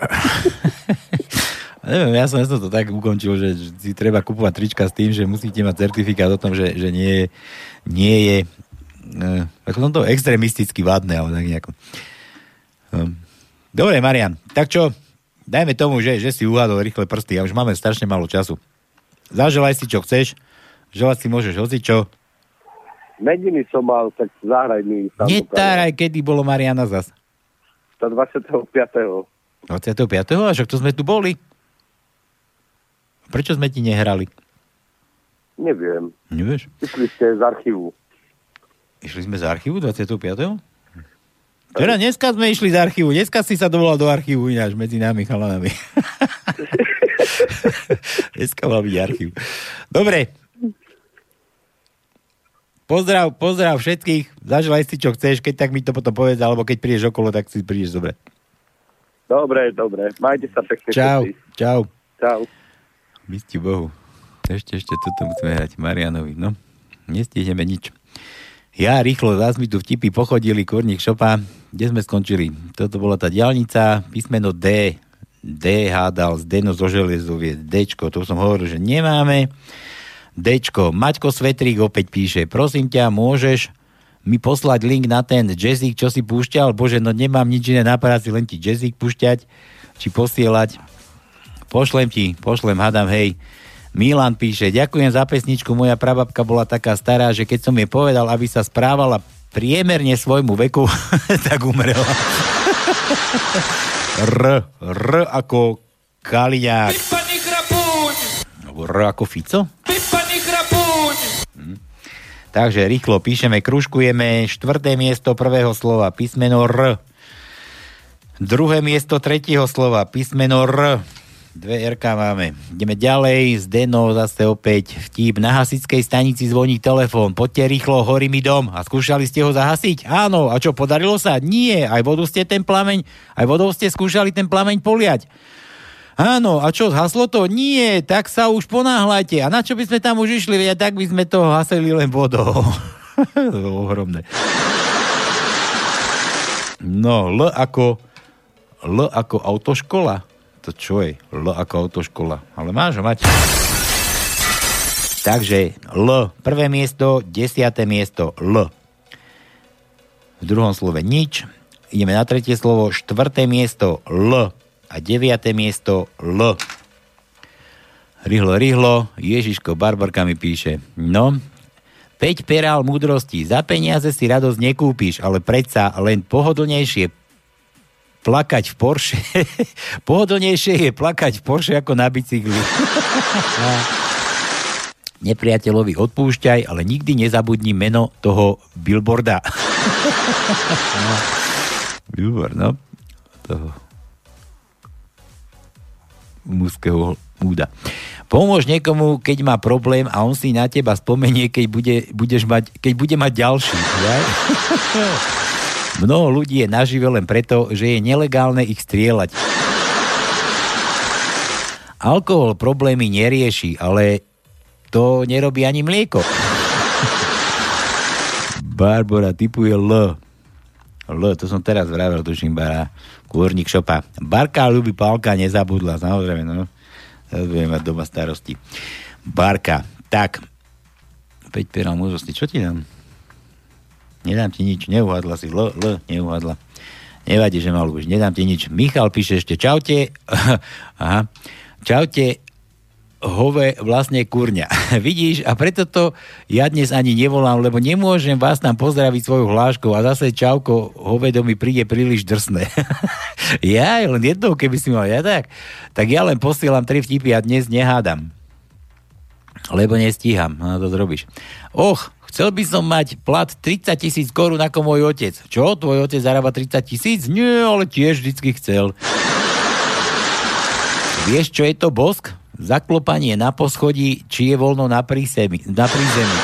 Neviem, ja som, ja som to tak ukončil, že si treba kupovať trička s tým, že musíte mať certifikát o tom, že, že nie, nie je ne, ako som to extrémisticky vadné, ale tak nejako. Dobre, Marian, tak čo? Dajme tomu, že, že si uhádol rýchle prsty a už máme strašne málo času. Zaželaj si, čo chceš. Želať si môžeš hocičo. Mediny som mal, tak zahraj mi. Netáraj, kedy bolo Mariana zas? dvadsiateho piateho dvadsiateho piateho A však to sme tu boli. Prečo sme ti nehrali? Neviem. Nevieš? Išli ste z archívu. Išli sme z archívu dvadsiateho piateho Teda dneska sme išli z archívu. Dneska si sa dovolal do archívu ináč medzi nami chalanami. Dneska mal byť archív. Dobre. Pozdrav, pozdrav všetkých. Zaželaj si, čo chceš. Keď tak mi to potom povedz, alebo keď prídeš okolo, tak si prídeš dobre. Dobre, dobre. Majte sa pekne. Čau, čau. Čau. Mysti Bohu. Ešte, ešte toto musíme hrať Marianovi. No, nestihneme nič. Ja rýchlo, zás mi tu vtipy pochodili, kurník šopa. Kde sme skončili? Toto bola tá diaľnica, písmeno D. D hádal, z Deno zo železovie, Dčko, to som hovoril, že nemáme. Dčko, Maťko Svetrík opäť píše, prosím ťa, môžeš mi poslať link na ten jazzík, čo si púšťal? Bože, no nemám nič iné na práci, len ti jazzík púšťať, či posielať. Pošlem ti, pošlem, hádam, hej. Milan píše, ďakujem za pesničku, moja prababka bola taká stará, že keď som jej povedal, aby sa správala priemerne svojmu veku, tak umrela. R, R ako Kaliňák. Vypadni chrapuň! R ako Fico? Vypadni chrapuň! Hm. Takže rýchlo píšeme, kružkujeme štvrté miesto prvého slova, písmeno R. Druhé miesto tretieho slova, písmeno R. Dve erká máme. Ideme ďalej. Zdeno zase opäť vtip. Na hasičskej stanici zvoní telefón. Poďte rýchlo, horí mi dom. A skúšali ste ho zahasiť? Áno. A čo, podarilo sa? Nie. Aj vodou ste ten plameň, aj vodou ste skúšali ten plameň poliať. Áno. A čo, zhaslo to? Nie. Tak sa už ponáhľajte. A na čo by sme tam už išli? Ja tak by sme to hasili len vodou. Ohromné. No, L ako L ako autoškola. To čo je? L ako autoškola. Ale máš ho mať. Takže L. Prvé miesto, desiate miesto L. V druhom slove nič. Ideme na tretie slovo. Štvrté miesto L. A deviate miesto L. Rýchlo, rýchlo. Ježiško, Barbarka mi píše. No, päť perál múdrosti. Za peniaze si radosť nekúpiš, ale predsa len pohodlnejšie plakať v Porsche. Pohodlnejšie je plakať v Porsche ako na bicykli. Nepriateľovi odpúšťaj, ale nikdy nezabudni meno toho billboarda. Billboard, no. Toho mužského úda. Pomôž niekomu, keď má problém a on si na teba spomenie, keď, bude, budeš mať, keď bude mať ďalší. Ja? Mnoho ľudí je nažive len preto, že je nelegálne ich strieľať. Alkohol problémy nerieši, ale to nerobí ani mlieko. Barbara typuje L. L, to som teraz vravel, tuším, Bara. Kôrnik šopa. Barka ľubí Pálka, nezabudla, samozrejme, no. Teraz budeme mať doma starosti. Barka. Tak. päť perál múdrosti. Čo ti dám? Nedám ti nič, neuhadla si. L, L, neuhadla. Nevadí, že mal už. Nedám ti nič. Michal píše ešte čaute. Aha. Čaute, hove vlastne kurňa. Vidíš, a preto to ja dnes ani nevolám, lebo nemôžem vás tam pozdraviť svojou hláškou a zase čauko, hovedo mi príde príliš drsné. Ja len jednou, keby si mal ja tak, tak ja len posielam tri vtipy a dnes nehádam. Lebo nestíham. No to zrobíš. Och, chcel by som mať plat tridsať tisíc korún ako môj otec. Čo? Tvoj otec zarába tridsať tisíc? Nie, ale tiež vždycky chcel. Vieš, čo je to bosk? Zaklopanie na poschodí, či je voľno na prízemí. Na prízemí.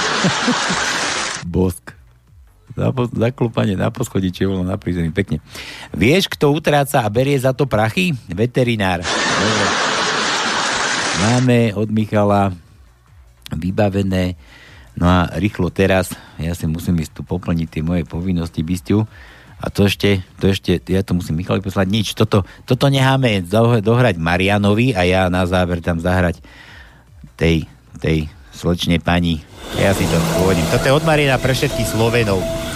Bosk. Zaklopanie na poschodí, či je voľno na prízemí. Pekne. Vieš, kto utráca a berie za to prachy? Veterinár. Dobre. Máme od Michala vybavené. No a rýchlo teraz, ja si musím ísť tu poplniť tie moje povinnosti, Bistiu. A to ešte, to ešte, ja to musím Michalovi poslať, nič. Toto, toto necháme dohrať Marianovi a ja na záver tam zahrať tej, tej slečnej pani. Ja si to pôvodím. Toto je od Mariana pre všetkých Slovenov.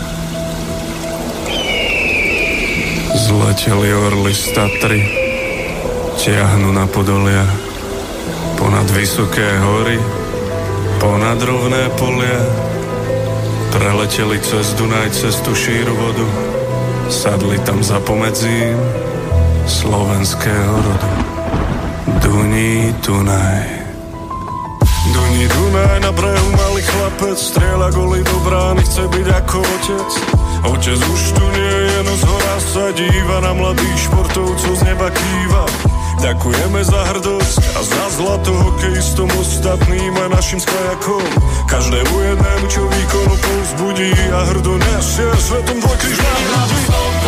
Zleteli orly z Tatry, tiahnu na podolia, ponad vysoké hory, ponad rovné polia, preleteli cez Dunaj, cez tú šíru vodu, sadli tam za pomedzím slovenského rodu. Duní Dunaj. Duní Dunaj, na brehu malý chlapec, strieľa goly do brány, chce byť ako otec. Otec už tu nie je, no zhora sa díva na mladých športovcov, z neba kýva. Ďakujeme za hrdosť a za zlato hokejistom ostatným aj našim skajakom. Každému jednému, čo výkonu povzbudí a hrdo nesie svetom dvojkríž na hrudi.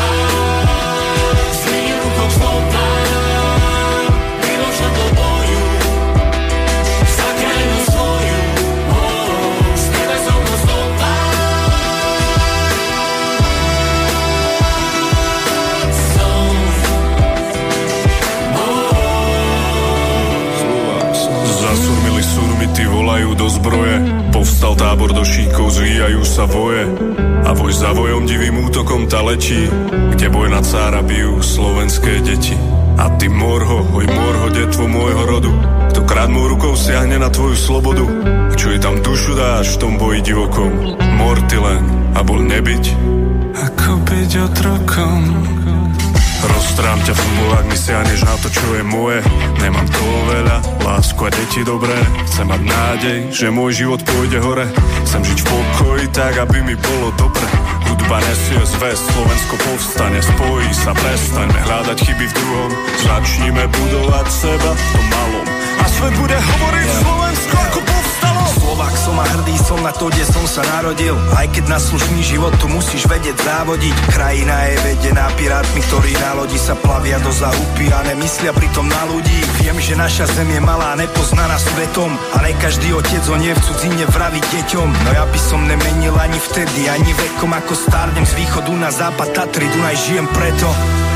Volajú do zbroje, povstal tábor do šíkov, zvíjajú sa voje a voj za vojom divým útokom ta letí, kde boj na cára bijú slovenské deti. A ty morho, hoj morho, detvo môjho rodu, kto krátmou rukou siahne na tvoju slobodu, a čo jej tam dušu dáš v tom boji divokom, mor ty len a bol nebyť, ako byť otrokom. Rost Postrám ťa futbol, ak mi siahneš na to, čo je moje. Nemám toho veľa, lásku a deti dobré. Chcem mať nádej, že môj život pôjde hore. Chcem žiť v pokoji tak, aby mi bolo dobre. Hudba nesie zväz, Slovensko povstane, spojí sa, prestaňme hľadať chyby v druhom. Začnime budovať seba v tom malom a svet bude hovoriť yeah. Slovensko ako povstalo. Slovák som a hrdý som na to, kde som sa narodil. Aj keď na slušný život tu musíš vedieť závodiť. Krajina je vedená pirátmi, ktorí na lodi sa plavia do zahúpy a nemyslia pritom na ľudí. Viem, že naša zem je malá, nepoznaná svetom a ne každý otec o nie v cudzine vraví deťom. No ja by som nemenil ani vtedy, ani vekom, ako stárnem z východu na západ Tatry, Dunaj žijem preto.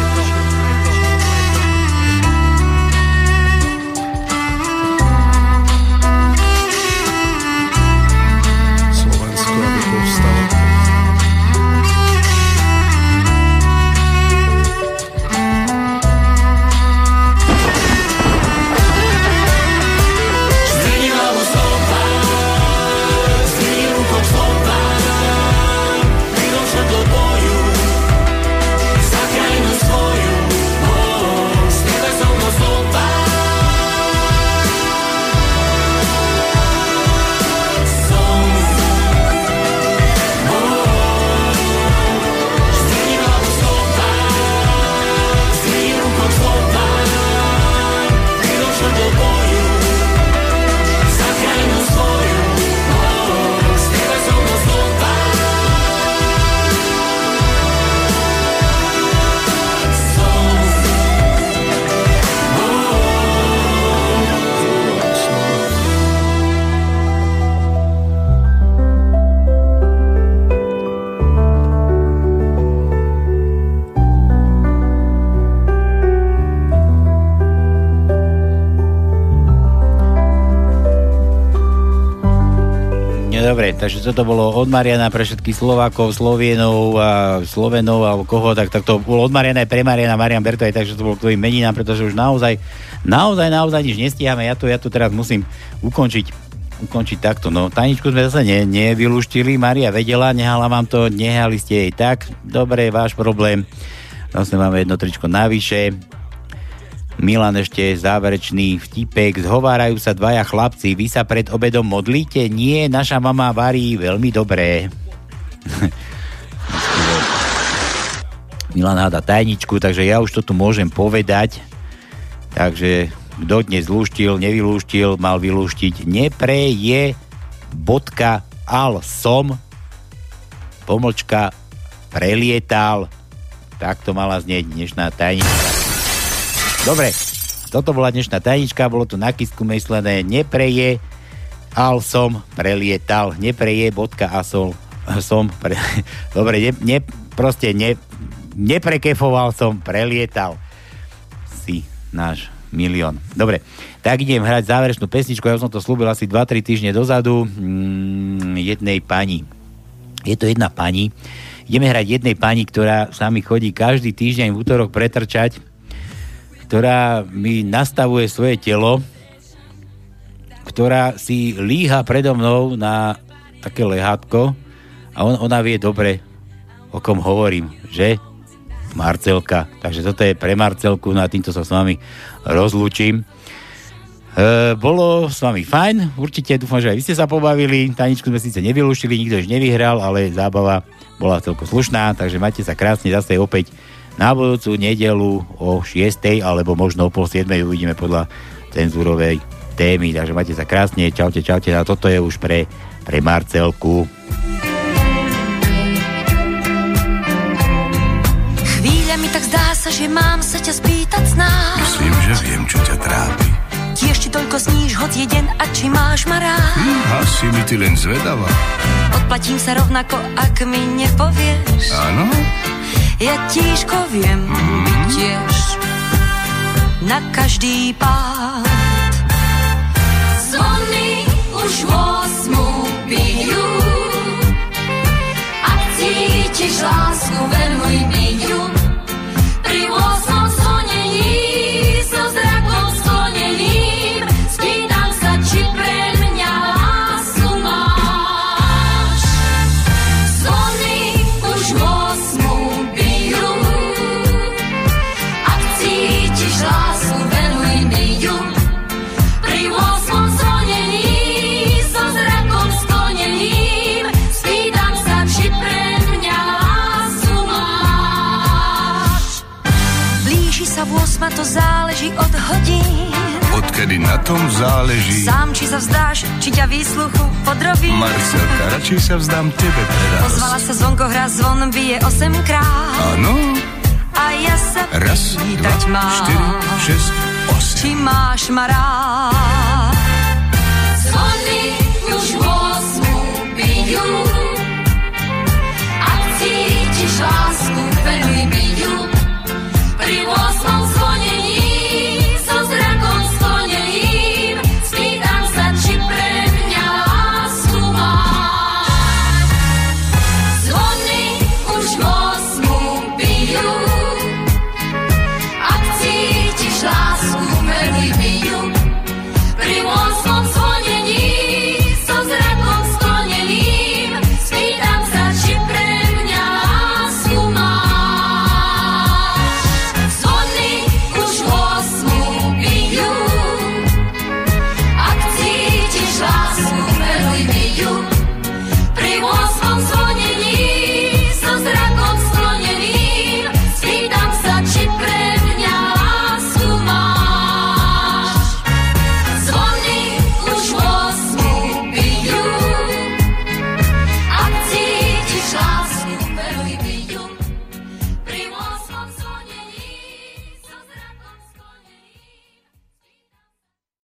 Dobre, takže toto bolo od Mariana pre všetkých Slovákov, Slovienov a Slovenov alebo koho, tak, tak to bolo od Mariana aj pre Mariana, Marian Berto aj tak, že to bolo k tvojim meninám, pretože už naozaj, naozaj, naozaj nič nestíhame. Ja to, ja to teraz musím ukončiť, ukončiť takto. No, tajničku sme zase ne, nevylúštili, Maria vedela, nehala vám to, nehali ste jej tak. Dobre, váš problém. Vlastne máme jedno tričko navyše. Milan ešte záverečný vtipek. Zhovárajú sa dvaja chlapci. Vy sa pred obedom modlíte? Nie, naša mama varí veľmi dobré. Milan háda tajničku, takže ja už to tu môžem povedať. Takže kto dnes lúštil, nevylúštil, mal vylúštiť. Nepreje bodka al som pomlčka prelietal. Tak to mala znieť dnešná tajnička. Dobre, toto bola dnešná tajnička, bolo to na kisku myslené. Nepreje al som prelietal. Nepreje bodka asol som pre... Dobre, ne, ne, proste ne, neprekefoval som, prelietal. Si náš milión. Dobre, tak idem hrať záverečnú pesničku. Ja som to slúbil asi dva tri týždne dozadu mm, jednej pani. Je to jedna pani. Ideme hrať jednej pani, ktorá sa mi chodí každý týždeň v útorok pretrčať, ktorá mi nastavuje svoje telo, ktorá si líha predo mnou na také lehátko a on, ona vie dobre, o kom hovorím, že? Marcelka. Takže toto je pre Marcelku, na týmto sa s vami rozlúčim. E, bolo s vami fajn, určite dúfam, že aj vy ste sa pobavili, tajničku sme síce nevylúšili, nikto už nevyhral, ale zábava bola celkom slušná, takže majte sa krásne zase opäť na budúcu nedelu o šiestej alebo možno o pol siedmej, uvidíme podľa cenzúrovej témy, takže majte sa krásne, čaute, čaute, a toto je už pre, pre Marcelku. Chvíľa mi tak zdá sa, že mám sa ťa spýtať snáď. Myslím, že viem, čo ťa trápi. Tiež ti toľko sníš, hoď jeden, a či máš ma rád. Hm, asi mi ty len zvedavá. Odplatím sa rovnako, ak mi nepovieš. Áno? Ja tížko viem mm-hmm. byť tiež na každý pád. Zvony už osmu bijú. Ak cítiš lásku, venuj mi ju. Pri osmom zvonení so zrakom sklonením spýtam sa, či pre mňa lásku máš. Zvony už osmu bijú. Ak ma, to záleží od hodín. Odkedy na tom záleží. Sám, či sa vzdáš, či ťa výsluchu podrobím. Marcelka, radšej sa vzdám tebe pre radosť. Pozvala sa zvonko, hra zvon bije osemkrát. Áno. A ja sa Raz, pýtať dva, mám, štyri, šesť, osem. či máš ma rád. Zvony už osmu bijú.